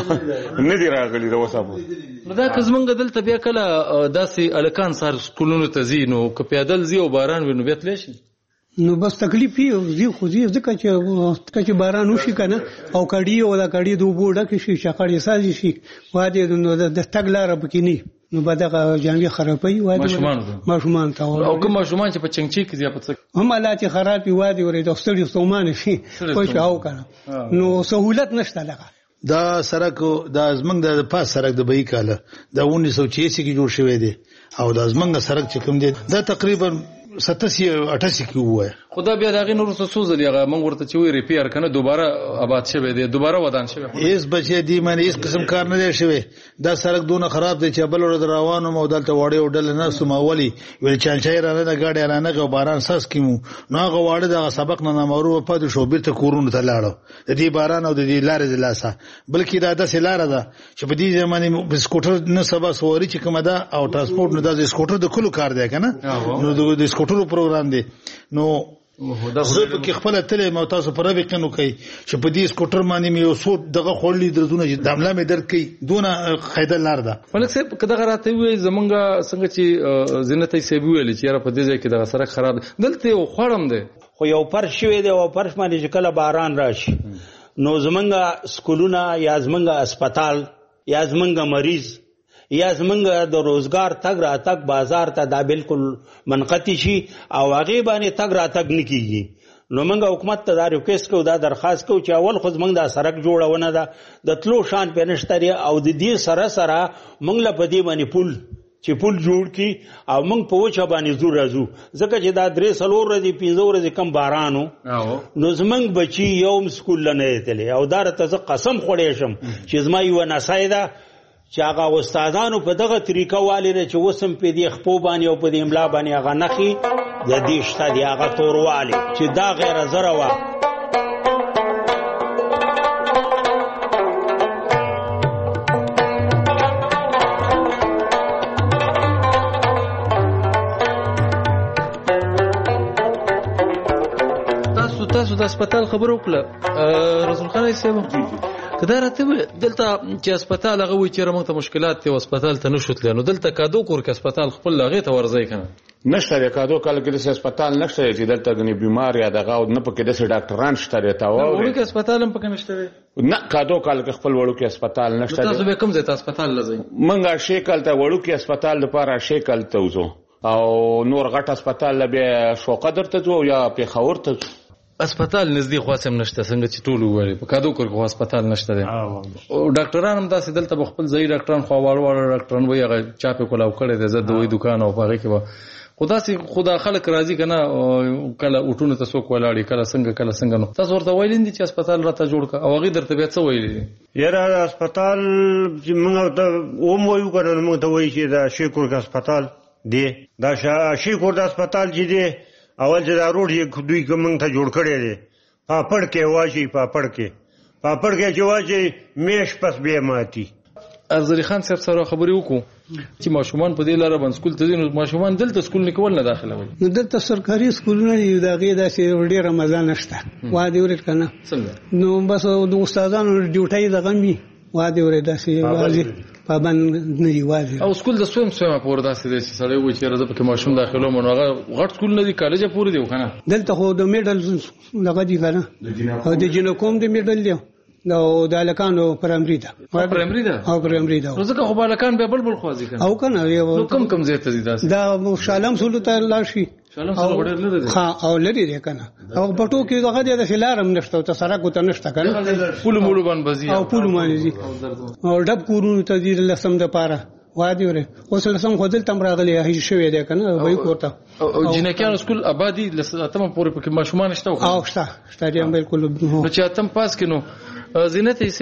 نه دي راغلي دا وسابو دا کزمنګ دلته بیا کله داسې الکان سار سکولونو ته زی نو که پیادل زی او باران وینو بیا تلی شي نو بس تکلیف یې زی خو زی ځکه چې چې باران وشي کنه او کډی او دا کډی د وبو ډکه شي شقړې سازي شي واده نو د تګ لار پکې نه نو بدغه جامې خرابوي واده ماشومان ته او کوم ماشومان چې په چنګچي کې زیات څه هم حالات خراب وي واده ورې د ستړي ستومان شي خو شاو کنه نو سہولت نشته لګه دا سرک دا زمنګ د پاس سرک د بې کاله د اونیس سو چھیاسی کې جوړ شوی دی او دا زمنګ سرک چې کوم دی دا تقریبا ستاسی اٹھاسی کې وای خدا بیا دغه نور څه سوزل یغه موږ ورته چې وی ریپیر کنه دوباره آباد شوی دی دوباره ودان شوی ایس بچی دی معنی ایس قسم کار نه دی شوی دا سرک دونه خراب دی چې بل ور روانو مو دلته وړي او ډل نه سماولي ویل چانچای رانه د گاډي رانه کو باران ساس کیمو نو هغه واړه د سبق نه نامورو په د شوبیر ته کورونه ته لاړو د دې باران او د دې لارې د لاسه بلکې دا د سلاره ده چې په دې زمانه په سکوټر نه سبا سووري چې کومه ده او ترانسپورت نه د سکوټر د کلو کار دی کنه نو د سکوټر پروګرام دی نو زه په کې خپل تل مو تاسو پر به کنو کوي چې په دې سکوټر باندې مې یو څو دغه خورلې درزونه چې داملا مې درک کوي دونه قاعده لار ده ملک صاحب کله راته وي زمونږه څنګه چې زینت یې سیبي ویل چې را په دې ځای کې دغه سره خراب دلته یو خورم دی خو یو فرش شوی دی او فرش باندې چې کله باران راشي نو زمونږه سکولونه یا زمونږه هسپتال یا زمونږه مریض یا زمونږ د روزګار تګ را تګ بازار ته دا بالکل منقطع شي او هغه باندې تګ را تګ نه کیږي نو موږ حکومت ته دا ریکوست کوو دا درخواست کوو چې اول خو زمونږ دا سړک جوړونه ده د تلو شان په نشتري او د دې سره سره موږ له پدې باندې پل چې پل جوړ کی او موږ په وچه باندې زور راځو ځکه چې دا درې څلور ورځې پنځه ورځې کم بارانو نو زمونږ بچي یوم سکول نه تللی او دا راته قسم خوړې شم چې زما یو نصای ده چې هغه استادانو په دغه طریقه والي چې وسم په دې خپو باندې او په دې املا باندې هغه نخي د دې شته دی هغه توروالي چې دا غیر زره وا تاسو تاسو د هسپتال خبرو کړه رسول خان صاحب کدا راته دلته چې هسپتال هغه وی چې موږ ته مشکلات دي او هسپتال ته نشوت لنو دلته کادو کور کې هسپتال خپل لغه ته ورځي کنه نشته د کادو کال کې د هسپتال نشته چې دلته غني بیمار یا دغه نه پکې د ډاکټران شته تا و ورو کې هسپتال هم پکې نشته نه کادو کال کې خپل وړو کې هسپتال نشته تاسو به کوم ځای ته هسپتال لځئ منګه شیکل ته وړو کې هسپتال لپاره شیکل ته وځو او نور غټ هسپتال به شو قدر ته ځو یا په خور ته هسپتال نږدې خاصم نشته څنګه چې ټول وایي په کادو کور کې هسپتال نشته دی او ډاکټران هم داسې دلته خپل ځای ډاکټران خو واړ واړ ډاکټران وایي هغه چاپه کولاو کړي د زړه دوی دکان او هغه کې و خدا سي خدا خلک راضي کنه کله اوټونه ته څوک ولاړی کله څنګه کله څنګه نو تاسو ورته ویلین دي چې هسپتال راته جوړ کا او هغه درته به څه ویلي یاره هسپتال چې موږ ته اوم وایو کنه موږ ته وایي چې دا شیکور کا هسپتال دی دا شیکور د هسپتال چې دی اول چې دا روډ یې دوی کوم ته جوړ کړی دی پاپړ کې واچي پاپړ کې پاپړ کې چې واچي میش پس به ماتي افضل خان صاحب سره خبرې وکړو چې ماشومان په دې لاره باندې سکول ته ځي ماشومان دلته سکول نه کول نه داخله وي نو دلته سرکاري سکولونه دي دا غي داسې ډېر رمضان نشته واده ورت کنه څنګه نو بس د استادانو ډیوټي دغه می واده ورت داسې واځي پابند نه دی واځي او سکول د سویم سویم پور داسې دي چې سړی وایي چې راځه پکې ماشوم داخلو مونږه غټ سکول نه دی کالج پور دی کنه دلته خو د میډل لغه دی کنه او د جنو کوم د میډل دی نو د الکانو پرایمری ده پرایمری ده او پرایمری ده نو ځکه خو بالکان به بلبل خوازي کنه او کنه نو کم کم زیات دي داسې دا شالم سولو ته لاشي شالم سولو وړل لري ها او لري ده کنه او پټو کې دغه د فلارم نشته ته سره کوته نشته کنه پول مول باندې بزي او پول باندې او ډب کورونو ته دې لسم د پاره وادي وره اوس لسم خو دل تم راغلي هي شوې ده کنه وای کوته او جنکیان سکول آبادی لساتم پورې پکې ماشومان شته او شته شته بالکل نو چې اتم پاس کینو زینت یې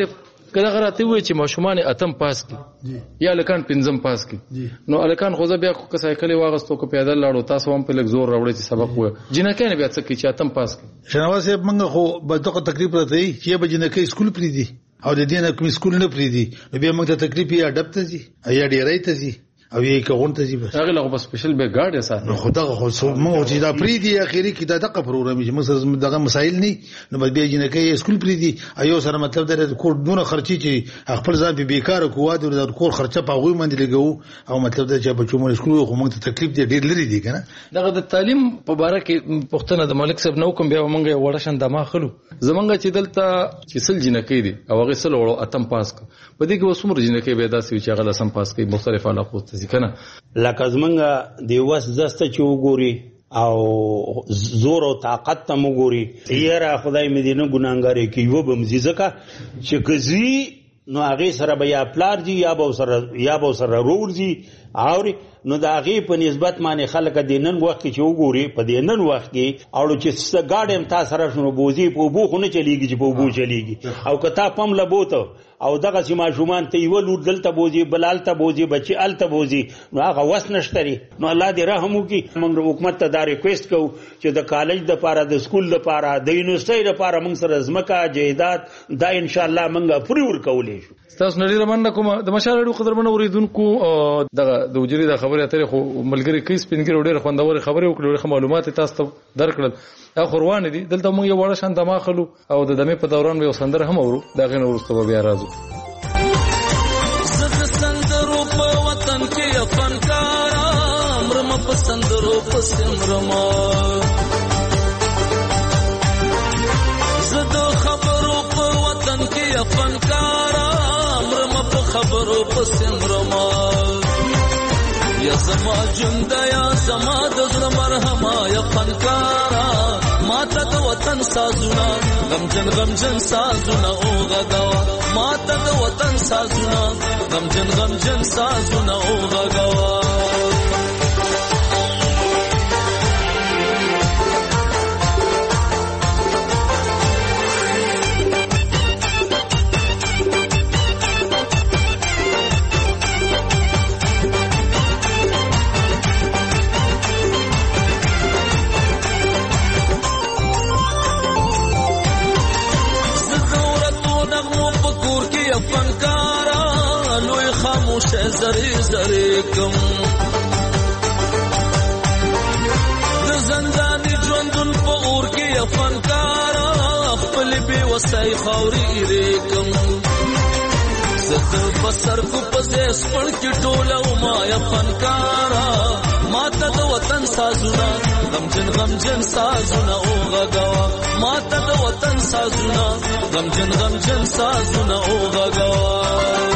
کله غراته وي چې ماشومان اتم پاس کی یا الکان پنځم پاس کی نو الکان خو بیا کو سایکل واغستو کو پیدل لاړو تاسو هم په لګ زور راوړی چې سبق وای جنکه نه بیا څه کی چې اتم پاس کی شنواز صاحب موږ خو به دغه تقریب راته چې به جنکه سکول پری دي او د دې نه کوم سکول نه پری دي بیا موږ ته تقریب یا ډب ته دي یا ډیرای ته دي او یې کوون ته جيبه هغه له سپیشل به ګارد اساس نو خدای خو سو مو چې دا پری دی اخیری کې دا دغه پروګرام چې موږ دغه مسایل نه نو به جنه کې اسکول پری دی ایو سره مطلب دا کور دونه خرچي چې خپل ځان به بیکاره کوه د کور خرچه په غوي باندې لګو او مطلب دا چې بچو مو اسکول خو موږ ته تکلیف دی ډیر لري دی کنه دغه د تعلیم په باره کې پښتنه د ملک صاحب نو کوم بیا موږ وړه شان دما خلو زمونږ چې دلته چې سل جنه کې دي او هغه سل وړو اتم پاس کو په دې کې وسمر جنه کې به داسې چې هغه سم پاس کوي مختلف علاقو ته ځکه لکه زمونږ د وس زسته چې وګوري او زور او طاقت ته وګوري یاره خدای مې دې نه ګناګارې کوي و به مزي ځکه چې کزي نو هغه سره به یا پلار جی یا به سره یا به سره رور جی اوري نو دا هغه په نسبت باندې خلک د نن وخت کې وګوري په دې نن وخت کې او چې ستګاډم تاسو سره شنو بوزي په بو خو نه چلیږي چې په بو چلیږي او کته پم لبوته او دغه چې ماشومان ته یو لور دلته بوزي بلال ته بوزي بچي ال ته بوزي نو هغه وس نشتري نو الله دې رحم وکي موږ حکومت ته دا ریکوست کوو چې د کالج د لپاره د سکول د لپاره د یونیورسيټي لپاره موږ سره ځمکه جیدات دا ان شاء الله موږ پوری ورکولې شو تاسو نړۍ رمنه کوم د مشالړو قدرمن اوریدونکو دغه د وجري د خبره اترې خو ملګری کیس پینګر ډېر خوندور خبره وکړه معلومات تاسو ته درکړل اخر روان دي دلته موږ یو وړه شان دماخلو او د دمه په دوران یو سندر هم اورو دا غن ورسته بیا راځو زه سندرو په وطن کې فنکار مرم په سندرو په سمرما زه د خبرو په وطن کې فنکار مرم په خبرو په سمرما یا زما جند یا زما د زړه مرهما یا فنکارا ماته د وطن سازونه غمجن غمجن سازونه او غغوا ماته د وطن سازونه غمجن غمجن سازونه او غغوا فنکارا لوی خاموش زری زری کم د زندانی ژوندون په اور کې فنکارا خپل بي وسای خوري ریکم زه بسر کو پسې سپړ کې ټوله ما یا فنکارا ماته د وطن سازونه غمجن غمجن سازونه او غغوا ماته د وطن سازونه غمجن غمجن سازونه او غغوا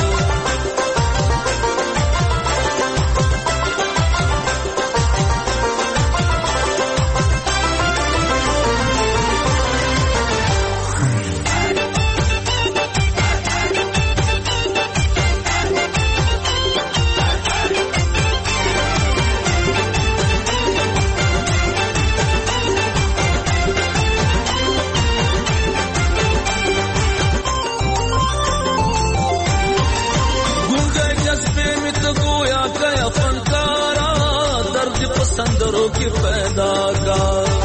سندرو کی پیدا کا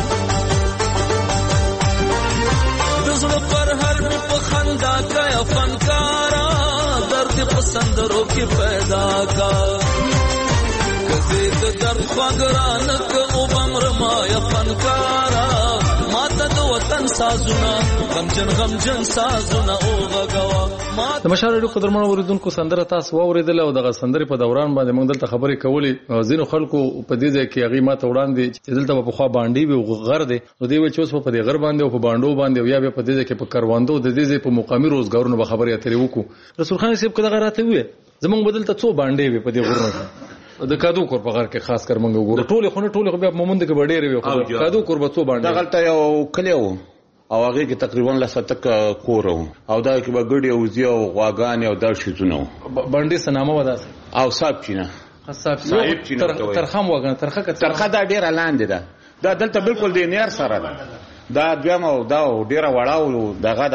دزړه پر هر می په خندا کا فنکارا درد په سندرو کی پیدا کا کزه د درد خواګران ک او بمر ما یا فنکارا ماته د وطن سازونه غمجن غمجن سازونه او غغوا د مشالړو قدرمن اوریدونکو سندره تاسو واوریدل او دغه سندره په دوران باندې موږ دلته خبرې کولې زینو خلکو په دې ځای کې هغه ماته وړاندې چې دلته په خوا باندې وي غر دي نو دوی و چې اوس په دې غر باندې او په باندو باندې او یا په دې ځای کې په کارواندو د دې ځای په مقامي روزګارونو به خبرې اترې وکړو رسول خان صاحب کله غراته وي زمونږ بدلته څو باندې وي په دې غرونو د کادو کور په غر کې خاص کر موږ وګورو ټوله خونه ټوله بیا مومند کې ډېرې وي کادو کور به څو باندې دغلته یو کلیو او هغه کې تقریبا لساتک کور او دا کې به ګډي او زی او غواګان او دا شیزونه باندې سنامه ودا او صاحب چینه صاحب چینه ترخم وګنه ترخه ترخه دا ډیره لاندې ده دا دلته بالکل د نیر سره ده دا دویم او دا ډیره وړاو دغه ده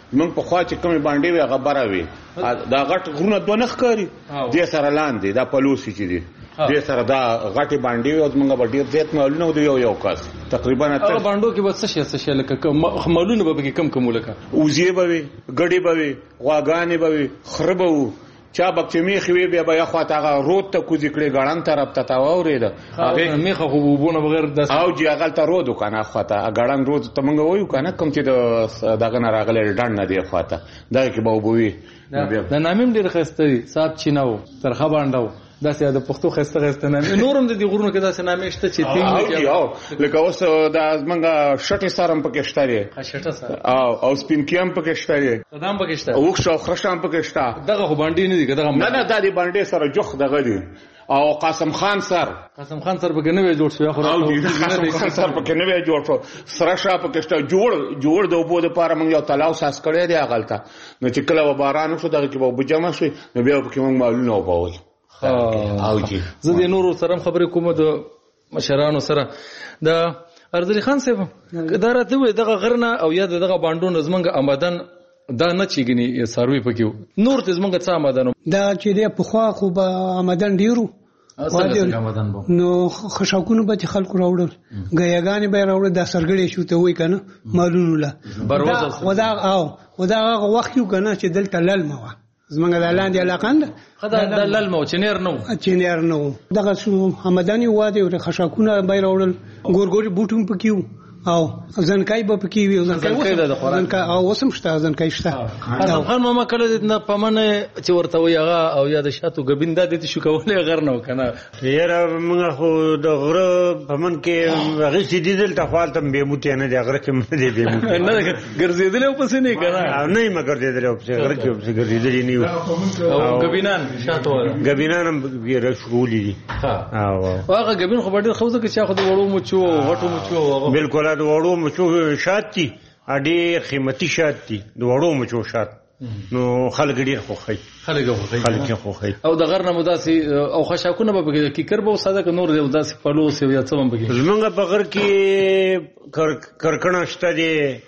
موږ په خوا چې کومې باندې وي هغه بره وي دا غټ غرونه دوه نه ښکاري دې سره لاندې دا پلوسي چې دي دې سره دا غټې باندې وي او موږ به ډېر زیات مالونه و د یو یو کس تقریبا هغه باندو کې به څه شی څه شی لکه مالونه به پکې کم کم ولکه وزې به وي ګډې به وي غواګانې به وي خره به وو چا بک چې میخې وي بیا به یا خواته هغه رود ته کوزې کړې ګړن طرف ته تا واورېده میخه خو اوبونه بغیر داسې او جي هغلته رود و که نه خواته ګړن رود ته موږ وایو که نه کوم چې د دغه نه راغلی ډنډ نه دی خواته دغه کې به اوبه وي د نامې هم ډېر ښایسته وي صاحب چینه و ترخه بانډه و داسې د پښتو ښایسته ښایسته نامې نور هم د دې غرونو کې داسې نامې شته چې تینګ لکه اوس دا زمونږ شټې سر هم پکې شته دی او سپینکي هم پکې شته دی دا هم پکې شته اوښ او خرشه هم پکې شته دغه خو بانډې نه دي که دغه نه نه دا د بانډې سره جوخ دغه دي او قاسم خان سر قاسم خان سر پکې نوی جوړ شو قاسم خان سر پکې نوی جوړ شو سره شا پکې شته جوړ جوړ د اوبو دپاره موږ یو تلاو ساس کړی دی هغلته نو چې کله به باران وشو دغه کې به اوبه جمع شوې نو بیا پکې موږ مالونه وبول او جی زه د نورو سره خبرې کوم د مشرانو سره د ارزلي خان صاحب دا راته وي دغه غرنه او یا دغه باندونو زمونږ آمدن دا نه چېږي څاروي پکې نور ته زمونږ څه آمدن دا چې دی پخوا خو به آمدن ډېرو نو خشاکونو به چې خلکو راوړل ګیاګانې به یې راوړل دا سرګړی شو ته وایي که نه مالونو له او دا هغه وخت یو که نه چې دلته للمه وه زمونږ د لاندې علاقه نه ده دا للمه و چنیر نه و چنیر نه و دغه آمدن یې واده او خشاکونه به یې راوړل ګورګوري بوټ هم پکې وو او ځنکای به پکې وي ځنکای او اوس هم شته ځنکای شته حسن خان ماما کله نه په منه چې ورته وي هغه او یا د شاتو ګبین دا دې شو کولای غر نه وکنه یاره موږ خو د غره په من کې هغه سیدی دلته خپل به موته نه د غره کې نه دی به موته نه ګرځیدل او پسې نه کنه نه ما ګرځیدل او پسې غره کې پسې ګرځیدل نه او ګبینان شاتو ګبینان هم بیره شغولې دي او هغه ګبین خو ډېر خوځه کې چې خو د وړو مچو غټو مچو بالکل د وړو مچو شات دي ډېر قیمتي شات دي د وړو مچو شات نو خلک ډېر خوښوي خلک خوښوي خلک خوښوي او د غر نه مو داسې او خشاکونه به پکې کیکر به وساده که نور دی داسې پلوس یا څه هم پکې زمونږ په غر کې کرکڼه شته دی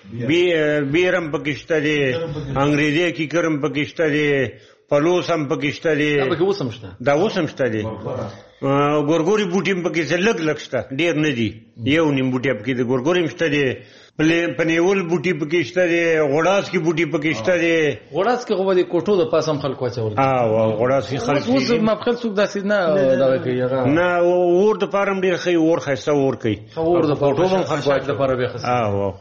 بیرم پکې شته دی انګریزي کیکر هم پکې شته دی پلوس هم پکې شته دی دا پکې اوس هم شته دا اوس هم شته دی ګورګوري بوټي هم پکې لږ لږ شته ډېر نه دي یو نیم بوټي پکې د ګورګوري هم شته دی پنیول بوټي پکې شته دی غوړاس کې بوټي پکې شته دی غوړاس کې خو د کوټو د پاسم خلک واچول او غوړاس کې خلک اوس مبخل څوک داسې نه دغه کوي نه اور د پارم ډېر ښه اور ښایسته اور کوي اور د کوټو هم خلک واچول د پاره به خاص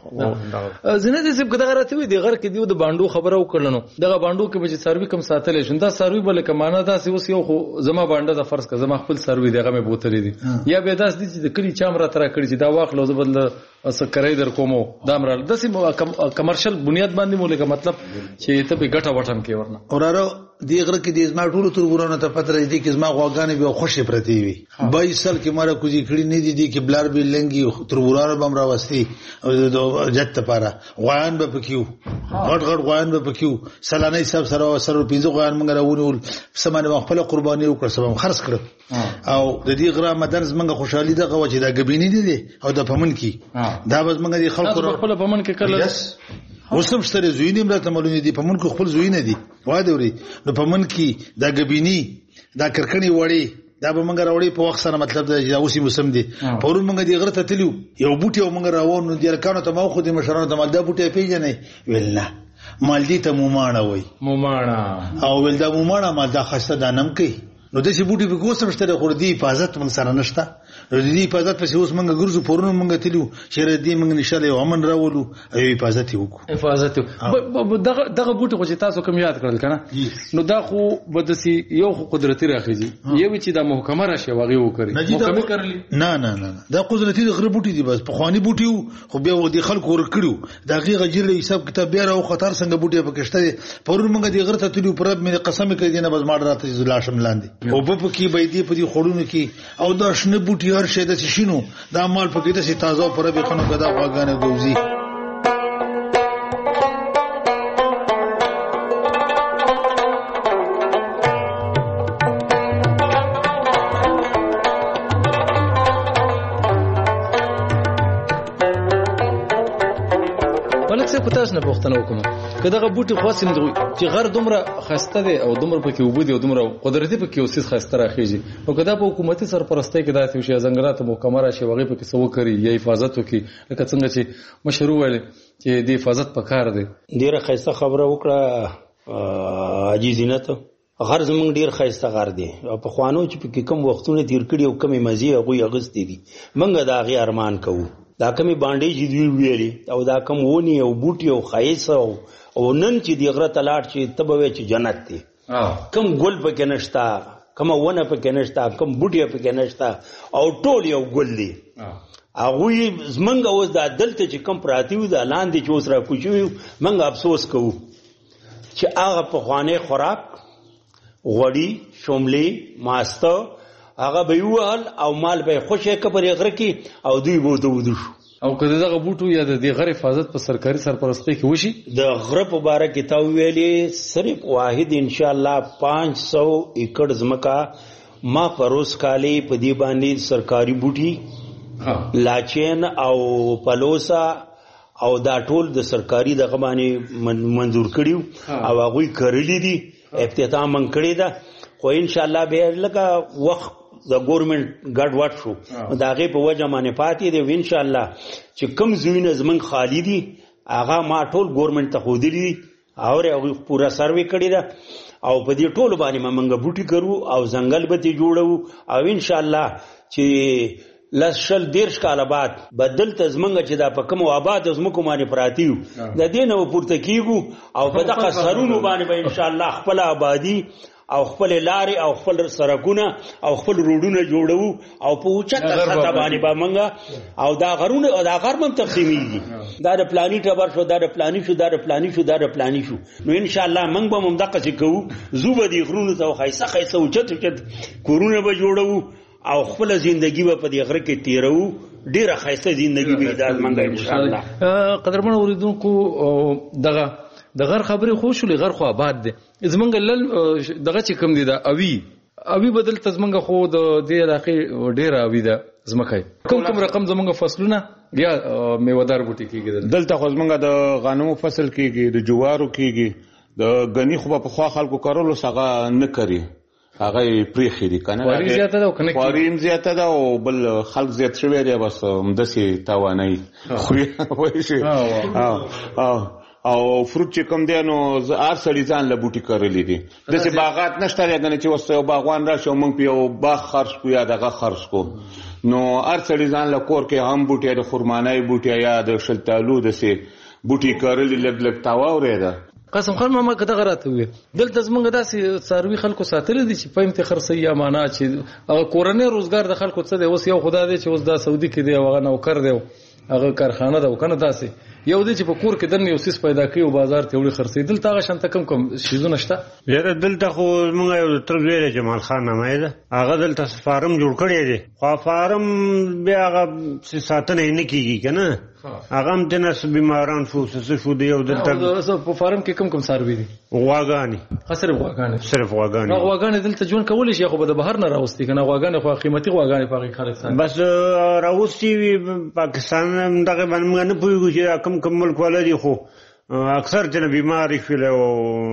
او زنه دې سب کده راته وي د غر کې دیو د باندو خبره وکړلنو دغه باندو کې به چې سروي کم ساتل شي دا سروي بل کمانه داسې اوس یو خو زما باندې د فرض کا زما خپل سروي دغه مې بوتلې دي یا به داس دي چې د کلی چام را تر کړی چې دا واخلو زبل اس کرای در کومو دامرال داسې کمرشل بنیاد باندې مولګه مطلب چې ته به ګټه وټن کې ورنه اوراره دی غره کې د زما ټولو ترګورانه ته پته راځي چې زما غواګانې به خوشې پرتی وي بای سال کې ماره کوزي کړی نه دي چې بلار به لنګي ترګورانه بم راوستي او جت لپاره غوان به پکيو غټ غټ غوان به پکيو سلانه حساب سره سره پینځه غوان موږ راوونول سمانه خپل قرباني وکړ سبب خرڅ کړ او د دې غره مدن زمنګ خوشحالي دغه وجه دا غبینی دي او د پمن کې دا بس موږ د خلکو خپل پمن کې کړل اوسم شته زوینې مرته مولونی دي پمن کې خپل زوینې دي وای دی نو پمن کې دا غبینی دا کرکنی وړي دا به موږ راوړي په وخت سره مطلب دا اوسې موسم دي پرون موږ دی غره ته تلو یو بوټي او موږ راوونو د لکانو ته مو خو د مشرانو ته مال دا بوټي پیژنې ویل نه مال دي ته موماڼه وای موماڼه او ول دا موماڼه مال دا خسته دانم کوي نو د چې بوټي په کوسم شته خو د حفاظت من سره نشته نو د حفاظت په اوس موږ ګرځو پورونه موږ تلو چې ردی موږ نشاله یو امن راولو او حفاظت وکړو حفاظت دغه دغه بوټي خو چې تاسو کوم یاد کړل کنه نو دا خو بدسي یو خو قدرتي راخیږي یو چې د محکمه راشه واغې وکړي محکمه کړلی نه نه نه دا قدرتي د غره بوټي دي بس په خواني بوټي خو بیا د خلکو ور کړو دا غي غجر حساب کتاب بیا او خطر څنګه بوټي پکشته پورونه موږ د غره ته تلو پر مې قسم کوي دینه بس ماډ راته زلاشم لاندې او په کې به دې په دې خړونو کې او دا شنه بوټي هر شي د شینو دا مال په کې د سي تازه پر به خنو غدا واګانه ګوزي ولکه څه پتاس نه پوښتنه وکم کداغه بوټي خاصم چې غر دومره خسته دي او دومره پکې وبدي او دومره قدرتي پکې اوسې خسته راخیږي او کدا په حکومتي سرپرستۍ کې داسې شي ځنګلات محکمه راشي وغه پکې سو کوي یا حفاظت وکړي لکه څنګه چې مشروع ویل چې د حفاظت پکار دي. ډیره خسته خبره وکړه حاجی زینت. غر زمونږ ډیر خسته غر دی او په خوانو چې پکې کم وختونه تیر کړي او کمی مزي هغه اغستې دي منګه دا غي ارمان کوو دا کمی باندې چې دی ویلي او دا کم ونی او بوټي او خایسه او او نن چې دی غره تلاټ چې تبوي چې جنت دی کم ګل پکې نشتا کم ونه پکې نشتا کم بوټي پکې نشتا او ټول یو ګل دی هغه زمونږ اوس دا دلته چې کم پراتی و دا لاندې چې اوس را کوچو منګه افسوس کوو چې هغه په خوانه خوراک غوړی شوملې ماسته هغه به یوال او مال به خوشې کبرې غره کې او دوی بو دودو او کله دغه بوټو یا د غره حفاظت په سرکاري سرپرستی کې وشي د غره په باره کې تا ویلې صرف واحد ان شاء الله پانچ سو ایکڑ زمکا ما پروس کالی په دی باندې سرکاري بوټي لاچین او پلوسا او دا ټول د سرکاري دغه باندې منظور کړیو او هغه کړلې دي افتتاح من کړی دا خو ان شاء الله به لکه وخت د ګورنمنت ګډ وډ شو دا غي په وجه باندې پاتې دی ان شاء الله چې کم زوینه زمون خالی دي هغه ما ټول ګورنمنت ته خو دي او هغه پورا سروې کړی دا او په دې ټول باندې موږ بوټي کرو او ځنګل به تی جوړو او ان شاء الله چې لشل دیرش کال بعد بدل تزمنګ چې دا په کوم آباد زمکو باندې پراتیو د دینه پورته کیګو او په دغه سرونو باندې به ان شاء الله خپل آبادی او خپل لارې او خپل سرکونه او خپل روډونه جوړو او په اوچته سطح باندې به منګه او دا غرونه او دا غرمم تقسیمیږي دا د پلاني ټبر شو دا د پلاني شو دا د پلاني شو دا د پلاني شو نو ان شاء الله منګ به ممدقه چې کوو زوبه دي غرونه ته خایسه خایسه اوچته اوچته کورونه به جوړو او خپل ژوندۍ په دې غره کې تیرو ډیره خایسته ژوندۍ به دال منګه ان شاء الله. قدرمن اوریدونکو دغه د غر خبرې خو شولې غر خو آباد دي زمونږ لل دغه چې کم دي دا اوی اوی بدل تزمنګ خو د دې علاقې ډیره اوی ده زمکه کوم کوم رقم زمونږ فصلونه یا میوهدار بوټي کېږي دلته خو زمونږ د غنمو فصل کېږي د جوارو کېږي د غنی خو په خوا خلکو کارولو څنګه نه کوي هغه پریخي دي کنه واري زیاته ده کنه واري زیاته ده او بل خلک زیات شوی دی بس مدسي توانای خو وایي شي او او فروټ چې کوم دی نو ار سړي ځان له بوټي کړلې دي دغه باغات نشته لري چې وسه یو باغوان راشي موږ په یو باغ خرج کو یا دغه خرج کو نو ار سړي ځان له کور کې هم بوټي د خرمانای بوټي یا د شلتالو د سي بوټي کړلې لګ لګ تاوره ده. قسم خان ماما کده غراته وي دلته زمونږ داسې ساروي خلکو ساتل دي چې په امتخار سي یا معنا چې هغه کورنۍ روزګار د خلکو څه دی اوس یو خدای دی چې اوس دا سعودي کې دی هغه نوکر دی هغه کارخانه ده کنه داسې یو دی چې په کور کې دنه یو سیس پیدا کوي او بازار ته وړي خرڅي دلته هغه شانته کم کم شیزونه شته یاره دلته خو موږ یو تر ویل جمال خان نامه ده هغه دلته فارم جوړ کړی دی خو فارم بیا هغه ساتنه نه کیږي کنه هغه هم د نس بیماران شو څه شو دی یو دلته په فارم کې کم کم ساروي دي غواګانی خسر غواګانی صرف غواګانی غواګانی دلته جون کول شي خو به بهر نه راوستي کنه غواګانی خو قیمتي غواګانی په خلک سره بس راوستي پاکستان دغه باندې نه پوهیږي چې کم کم ملک ولري خو اکثر جن بیماری شول او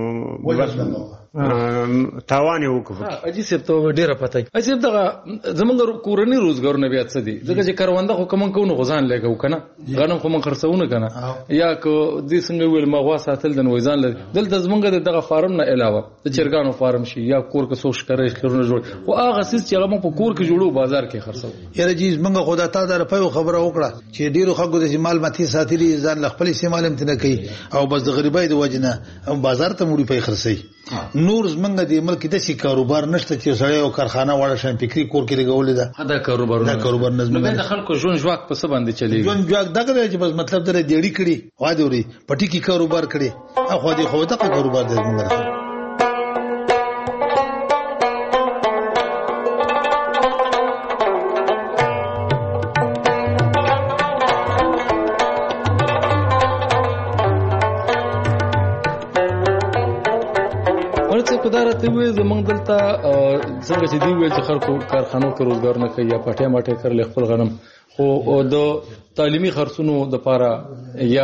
تاوان یو وکړ اجي سپ ته ډیره پته اجي سپ دغه زمونږ کورنۍ روزګارونه بیا څه دي ځکه چې کارونده خو کوم کوو غزان لګو کنه غنم خو من خرڅونه کنه یا کو دې څنګه ویل مغوا ساتل د نوځان لري دلته زمونږ دغه فارم نه علاوه د چرګانو فارم شي یا کور کې سوش کرے کورونه جوړ او هغه سیس چې هغه په کور کې جوړو بازار کې خرڅو یره جی زمونږ خدا تا در په خبره وکړه چې ډیرو خلکو د مال ماتي ساتلي ځان خپل استعمال امتنه کوي او بس د غریبۍ د وجنه بازار ته موړي په خرڅي نور زمونږ د ملک د سي کاروبار نشته چې سړی او کارخانه واړه شان فکری کور کې لګولې ده دا کاروبار دا کاروبار نظم نه د خلکو ژوند ژواک په څه باندې چلیږي ژوند ژواک دغه چې بس مطلب درې دیړی کړي وادوري پټی کې کاروبار کړي اخو دې خو دغه کاروبار د زمونږ کدارته وي زمونږ دلته څنګه چې دی ویل چې خلکو کارخانو کې روزګار نه کوي یا پټه ماټه کړل خپل غنم خو د تعلیمي خرڅونو د پاره یا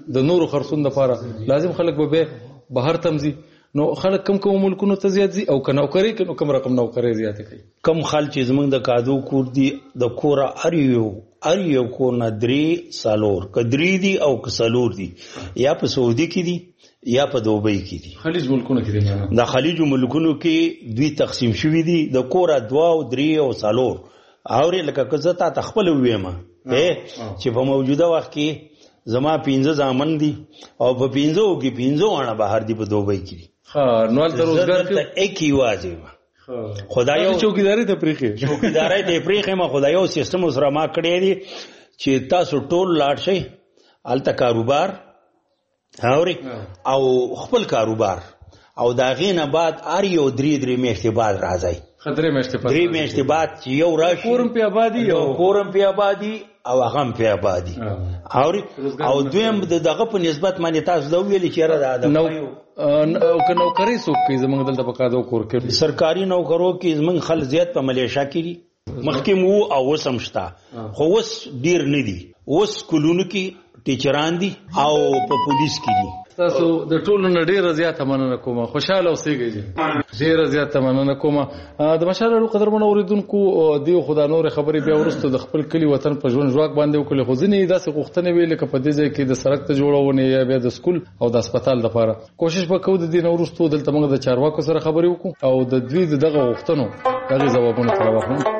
د نورو خرڅون لپاره لازم خلک به بهر تمزي نو خلک کم کوم ملکونو ته زیات دي او که نوکری کنو کم رقم نوکری زیات کوي کم خل چې زمونږ د کادو کور دي د کورا اریو اریو کو نه درې سالور کدری دي او کسالور دي یا په سعودي کې دي یا په دوبۍ کې دي خلیج ملکونو کې دي د خلیج ملکونو کې دوی تقسیم شوي دي د کورا دوا او درې او سالور اوري لکه که زه تا خپل ویم چې په موجوده وخت کې زما پنځه ځامن دي او په پنځو کې پنځو اړه بهر دي په دوبۍ کې دي ها نو تر روزګار کې اکی واجب خدایو چوکیداری ته پریخه چوکیداری ته پریخه ما خدایو سیستم سره ما کړی دي چې تاسو ټول لاړ شئ الته کاروبار اوري او خپل کاروبار او دا غینه بعد ار یو درې درې میاشتې بعد راځي خطرې میاشتې بعد درې میاشتې بعد چې یو راشي کورم په آبادی یو کورم په آبادی او هغه په آبادی اوري او دویم دغه په نسبت باندې تاسو دا ویل چې را ده نو او که نوکری څوک کوي زمونږ دلته په کادو کور کې سرکاري نوکرو کې زمونږ خل زیات په ملیشیا کې دي مخکې مو او وسم شتا خو وس ډیر نه دي وس کولونو کې ټیچران دي او په پولیس کې دي تاسو د ټولو نه ډیره زیاته مننه کوم خوشاله اوسئ ډیره زیاته مننه کوم د مشالو قدرمن اوریدونکو دی خدا نور خبري بیا ورسته د خپل کلی وطن په ژوند ژواک باندې وکړي خو ځنې داسې غوښتنې ویل ک په دې ځای کې د سړک ته جوړونه یا بیا د سکول او د هسپتال لپاره کوشش وکړو د دې نورستو دلته موږ د چارواکو سره خبري وکړو او د دوی دغه غوښتنو هغه ځوابونه تر واخلو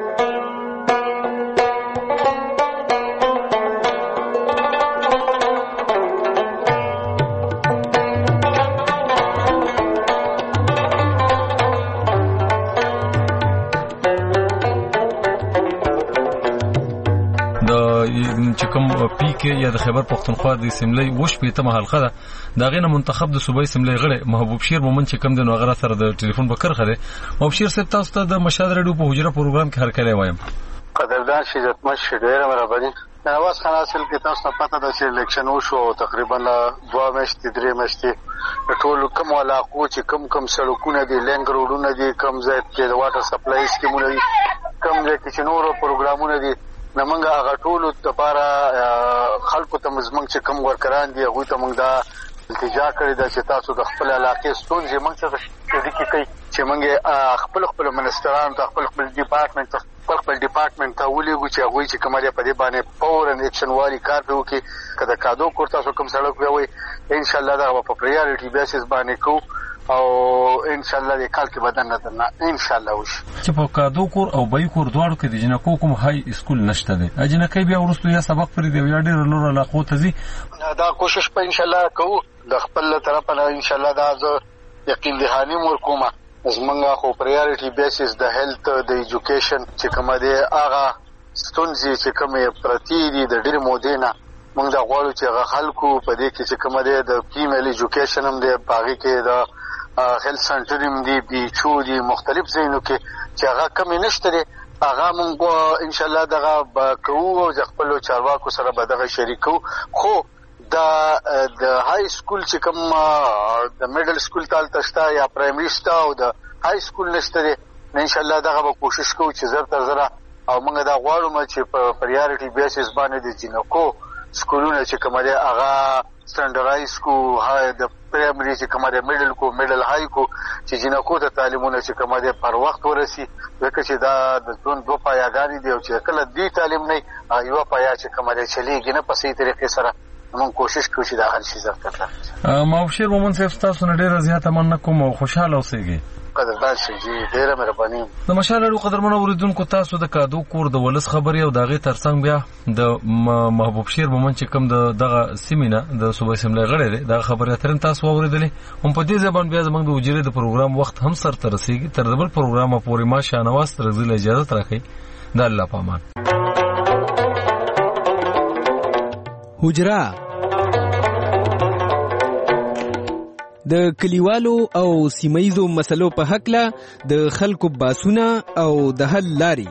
چې کوم پی کې یا د خیبر پختونخوا د سیملې وش په تمه حلقه ده دا غینه منتخب د صوبې سیملې غړي محبوب شیر مومن چې کوم د نوغره سره د ټلیفون په کرخه ده محبوب شیر صاحب تاسو ته د مشاهده رادیو په حجره پروګرام کې هر کله وایم قدردان شي عزتمن شه ډیره مهرباني نواز خان حاصل کې تاسو ته پته ده چې الیکشن وشو تقریبا دوه میاشتې درې میاشتې ټول کوم علاقو چې کم کم سړکونه دي لنګ روډونه دي کم ځای کې د واټر سپلای سکیمونه دي کم ځای کې چې نورو پروګرامونه دي نمنګ هغه ټول لپاره خلکو ته مزمن چې کم ورکران دي هغه ته موږ دا التجا کړی دا چې تاسو د خپل علاقې ستونزې موږ څخه شریک کړئ چې موږ خپل خپل منستران ته خپل خپل ډپارټمنټ ته خپل ډپارټمنټ ته ولېږو چې هغه چې کومه په دې باندې فورن اکشن والی کار به وکړي کله کادو کور تاسو کوم سړک وي ان شاء الله دا په پریورټي بیسس باندې کو او ان شاء الله د کال کې بدن نه درنه ان شاء الله وش چې په کادو کور او بای کور دواړو کې د جنکو کوم های سکول نشته دی اجنکې بیا ورستو یا سبق پر دی یا ډیر لور علاقو ته زی دا کوشش په ان شاء الله کوو د خپل طرف نه ان شاء الله دا زه یقین دهانی مور کومه زمونږ خو پریورټي بیسس د هیلث د ایجوکیشن چې کومه دی هغه ستونزې چې کومه پرتی دي د ډیر مودینه موږ دا غواړو چې هغه خلکو په دې کې چې کومه دی د فیمیل ایجوکیشن هم دی باغی کې د هیلث سنټر هم دی بیچو دی مختلف ځایونو کې چې هغه کم نشته دی هغه موږ ان شاء الله دغه کوو او خپل چارواکو سره به دغه شریکو خو دا د های سکول چې کوم د میډل سکول تال تشتا یا پرایمري ستا او د های سکول نشته دی ان شاء الله دغه به کوشش کوو چې زر تر زره او موږ دا غواړو چې په پریورټي بیسس باندې د جنکو سکولونه چې کومه دی هغه سټانډرایز کو های د پرایمري چې کومه دی میډل کو میډل های کو چې جنکو ته تعلیمونه چې کومه دی پر وخت ورسي ځکه چې دا د ټول دوه پایاګانی دی او چې کله دی تعلیم نه یو پایا چې کومه دی چلیږي نه په صحیح طریقې سره موږ کوشش کوو چې دا هر شي زر کړو ماوشیر مومن صاحب تاسو نه ډیره زیاته مننه کوم او خوشاله اوسئ قدردان شي ډیره مهرباني د مشالو قدرمن اوریدونکو تاسو د کادو کور د ولس خبري او دغه ترڅنګ بیا د محبوب شیر مومن چې کوم دغه سیمینه د صوبې سیملې غړي دی دغه خبره ترن تاسو اوریدلې هم په دې ځبان بیا زموږ د وجره د پروګرام وخت هم سر تر رسیدي تر دبل پروګرام پورې ما شانواز تر زله اجازه راکړي د الله پامان حجرا د کلیوالو او سیمایزو مسلو په حق له د خلکو باسونه او د حل لاري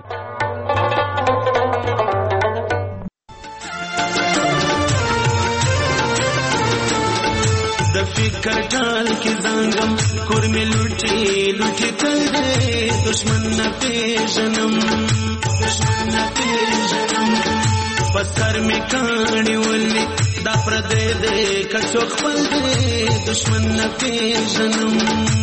د فکر ټال کې زنګم کور می لوټي لوټي تل دې دشمن نه پیژنم دشمن نه پیژنم پسر می کاڼي ولې دا پردې دې کڅو خپل دې دشمن نه پیژنم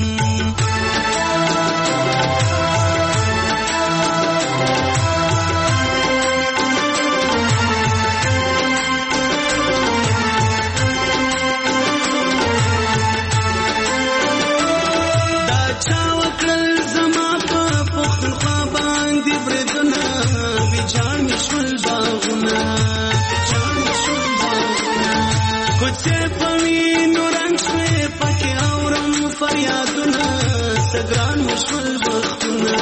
فریادونه سګران مشول بختونه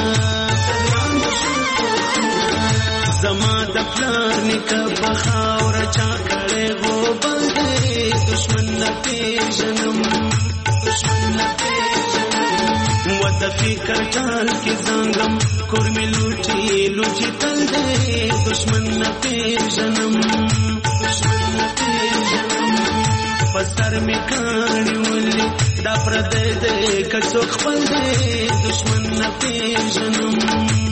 زما د پلار نیکه بخاور چا کړي غو بل دې دشمن نه پیژنم دشمن نه پیژنم و د فکر ټال کې زنګم کورمې لوټي لوټي تل دې دشمن نه پیژنم دشمن نه پیژنم پسر می کاڼي ولي دا پردې دې کڅو خپل دې دشمن نه پیژنم